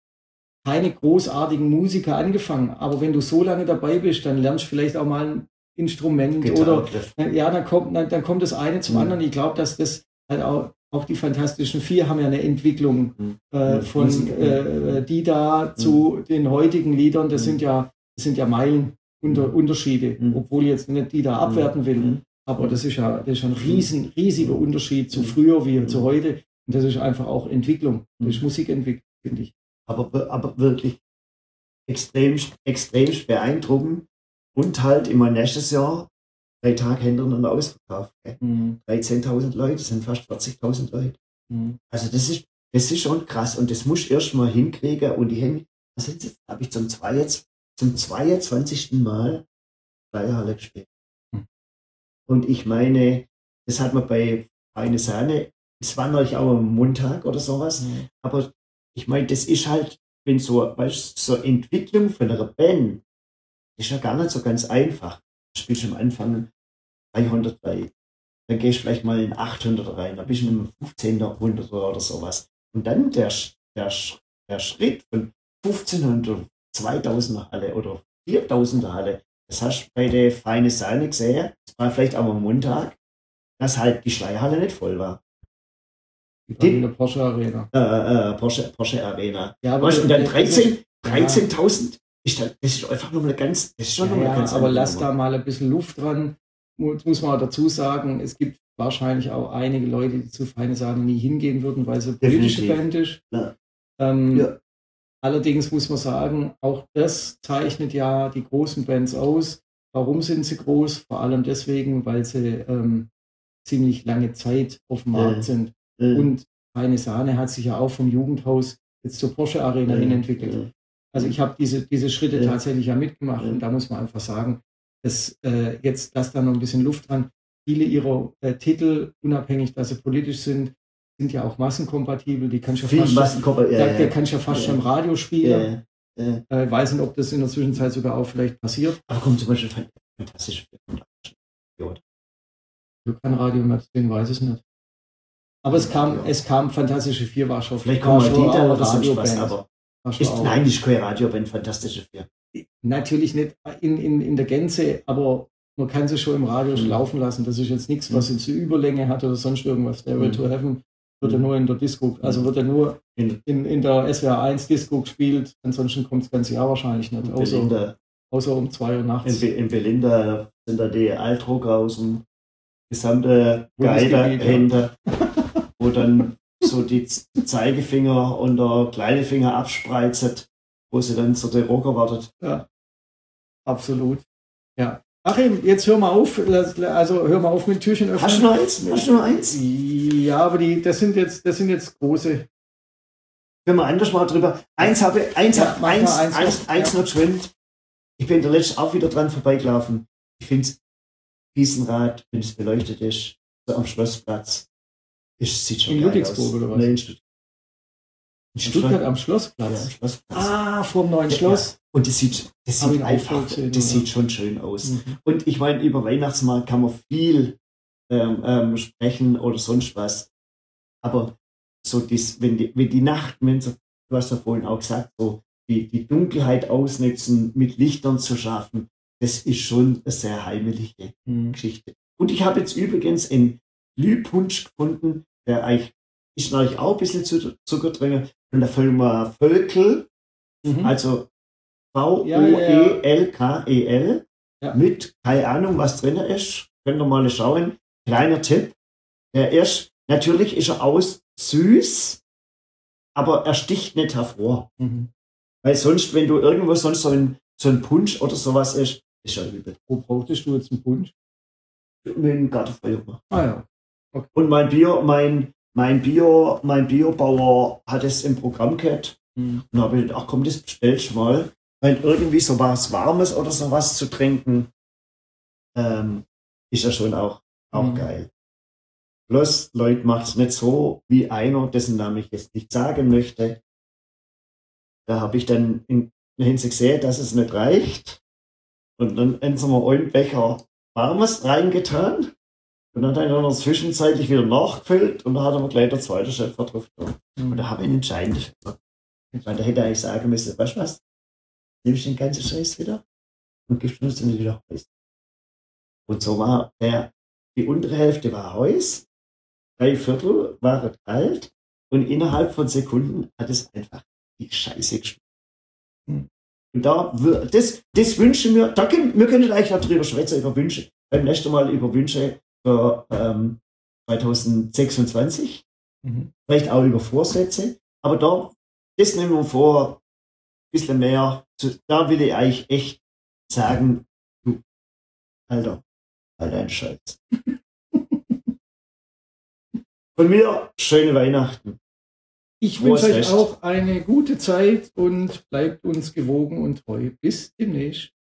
keine großartigen Musiker angefangen. Aber wenn du so lange dabei bist, dann lernst du vielleicht auch mal ein Instrument oder Gitarrengriff. ja, dann kommt, dann, dann kommt das eine zum Mhm. anderen. Ich glaube, dass das halt auch, auch die Fantastischen Vier haben ja eine Entwicklung Mhm. äh, Mhm. von Musik, äh, mhm. die da zu den heutigen Liedern. Das Mhm. sind ja, das sind ja Meilen unter, Mhm. Unterschiede, Mhm. obwohl ich jetzt nicht die da abwerten will. Mhm. Aber das ist ja, das ist ein riesen, riesiger Mhm. Unterschied zu Mhm. früher wie zu Mhm. heute. Und das ist einfach auch Entwicklung. Das ist Mhm. Musikentwicklung, finde ich. Aber, aber wirklich extrem, extrem beeindruckend. Und halt immer nächstes Jahr drei Tage hintereinander ausverkauft. Gell? Mhm. dreizehntausend Leute, das sind fast vierzigtausend Leute. Mhm. Also das ist, das ist schon krass und das muss ich erst mal hinkriegen und die hängen, was sind jetzt, habe ich zum, zwei, zum zweiundzwanzigsten Mal Schleierhalle gespielt. Hm. Und ich meine, das hat man bei Feine Sahne, es war natürlich auch am Montag oder sowas, Mhm. aber ich meine, das ist halt, wenn so, weißt du, so Entwicklung von einer Band, ist ja gar nicht so ganz einfach. Du spielst am Anfang dreihundert rein, dann gehst du vielleicht mal in achthundert rein, dann bist du im fünfzehnhundert oder sowas. Und dann der, der, der Schritt von fünfzehnhundert, zweitausender Halle oder viertausender Halle, das hast du bei der Feine Sahne gesehen, das war vielleicht auch am Montag, dass halt die Schleierhalle nicht voll war. Die waren in der Porsche Arena. Äh, äh, Porsche, Porsche Arena. Ja, aber, Weißt du, und dann das ist- dreizehn, ja. dreizehntausend, ist das, das ist einfach nur eine ganz, das ist schon Ja, noch eine ja, ganz aber andere lass Nummer. da mal ein bisschen Luft dran. Muss, muss man auch dazu sagen, es gibt wahrscheinlich auch einige Leute, die zu Feine Sahne nie hingehen würden, weil sie eine politische Definitiv. Band ist. Ja. Ähm, Ja. Allerdings muss man sagen, auch das zeichnet ja die großen Bands aus. Warum sind sie groß? Vor allem deswegen, weil sie ähm, ziemlich lange Zeit auf dem Markt Ja. sind. Äh, Und Feine Sahne hat sich ja auch vom Jugendhaus jetzt zur Porsche Arena äh, hin entwickelt. äh, Also ich habe diese, diese Schritte Ja. tatsächlich ja mitgemacht Ja. und da muss man einfach sagen, dass äh, jetzt lasst da noch ein bisschen Luft dran. Viele ihrer äh, Titel, unabhängig, dass sie politisch sind, sind ja auch massenkompatibel. Die kannst du ja Viel fast, Massenkörper, schon, ja, da, ja. der kannst du ja fast Ja. schon im Radio spielen. Ja, ja. Äh, weiß nicht, ob das in der Zwischenzeit sogar auch vielleicht passiert. Aber kommt zum Beispiel fan- fantastisch. Du kann Radio Maps sehen, weiß ich nicht. Aber es kam, Ja. es kam Fantastische Vier, war schon, Vielleicht war kommen mal schon die da auch oder sonst was, Radioband. aber War schon ist, auch- nein, die ist keine Radioband, fantastische Vier. Natürlich nicht in, in, in der Gänze, aber man kann sie schon im Radio schon Mhm. laufen lassen. Das ist jetzt nichts, was jetzt eine Überlänge hat oder sonst irgendwas. Der Way Mhm. to Heaven wird ja Mhm. nur in der Disco, also wird ja nur In, in, in der S W R eins Disco gespielt. Ansonsten kommt das ganze Jahr wahrscheinlich nicht. in, Außer, Belinda, außer um zwei Uhr in, nachts. Be- in Belinda sind da die Altdrucker aus dem gesamte Guide Bundesgebiet, ja. hinter, wo dann so die Z- Zeigefinger und der kleine Finger abspreizt, wo sie dann zu den Rocker wartet. Ja, absolut. Ja. Achim, jetzt hör mal auf. Lass- Also hör mal auf mit Türchen öffnen. Hast du noch eins? Hast du noch eins? Ja, aber die, das sind jetzt, das sind jetzt große. Wenn wir anders mal drüber. Eins habe eins, Ja, hab, mach mal eins, eins eins, noch. eins Ja. noch geschwind. Ich bin der letzte auch wieder dran vorbeigelaufen. Ich finde es Riesenrad, wenn es beleuchtet ist, so am Schlossplatz. Es sieht schon In geil Ludwigsburg aus. oder was? Nein, in Stuttgart. In Stuttgart am Ja, Schlossplatz. am Schlossplatz. Ah, vorm neuen Ja. Schloss. Und das sieht, das Hab sieht ich auch einfach, gesehen, das oder? sieht schon schön aus. Mhm. Und ich meine, über Weihnachtsmarkt kann man viel ähm, ähm, sprechen oder sonst was. Aber so dies, wenn die, wenn die Nacht, wenn sie, du hast ja vorhin auch gesagt, so die, die Dunkelheit ausnutzen, mit Lichtern zu schaffen, das ist schon eine sehr heimelige Mhm. Geschichte. Und ich habe jetzt übrigens einen Glühpunsch gefunden, der eigentlich ist natürlich auch ein bisschen Zu- Zucker drin, von der Firma Völkel, Mhm. also V O Ja, ja, E L K E L, Ja. mit, keine Ahnung, was drin ist. Könnt ihr mal schauen. Kleiner Tipp. Der ist, natürlich ist er aus süß, aber er sticht nicht hervor. Mhm. Weil sonst, wenn du irgendwo sonst so ein, so ein Punsch oder sowas ist, ist er übel. Wo brauchtest du jetzt einen Punsch? Mit dem Gartenfeuer gemacht. Ah ja. Und mein Bio, mein, mein Bio, mein Biobauer hat es im Programm gehabt. Mhm. Und habe ich gedacht, ach komm, das bestellst du mal. Weil irgendwie so was Warmes oder sowas zu trinken, ähm, ist ja schon auch, auch Mhm. geil. Bloß, Leute, macht es nicht so wie einer, dessen Namen ich jetzt nicht sagen möchte. Da habe ich dann in der Hinsicht gesehen, dass es nicht reicht. Und dann haben sie mir einen Becher Warmes reingetan. Und dann hat er noch zwischenzeitlich wieder nachgefüllt und dann hat er mir gleich der zweite Chef drauf getan. Mhm. Und da habe ich einen entscheidenden Fehler. Weil da hätte er eigentlich sagen müssen, weißt du was, nimmst du den ganzen Scheiß wieder und gibst uns dann wieder Heu. Und so war der, die untere Hälfte war Heu, drei Viertel waren kalt und innerhalb von Sekunden hat es einfach die Scheiße geschmeckt. Mhm. Und da, das, das wünschen wir, da können, wir können eigentlich darüber schwätzen, über Wünsche, beim nächsten Mal über Wünsche für ähm, zwanzig sechsundzwanzig, Mhm. vielleicht auch über Vorsätze, aber da, das nehmen wir vor, ein bisschen mehr, zu, da will ich eigentlich echt sagen, du, Alter, halt deinen Scheiß. Von mir, schöne Weihnachten. Ich Frohes wünsche euch Fest. auch eine gute Zeit und bleibt uns gewogen und treu. Bis demnächst.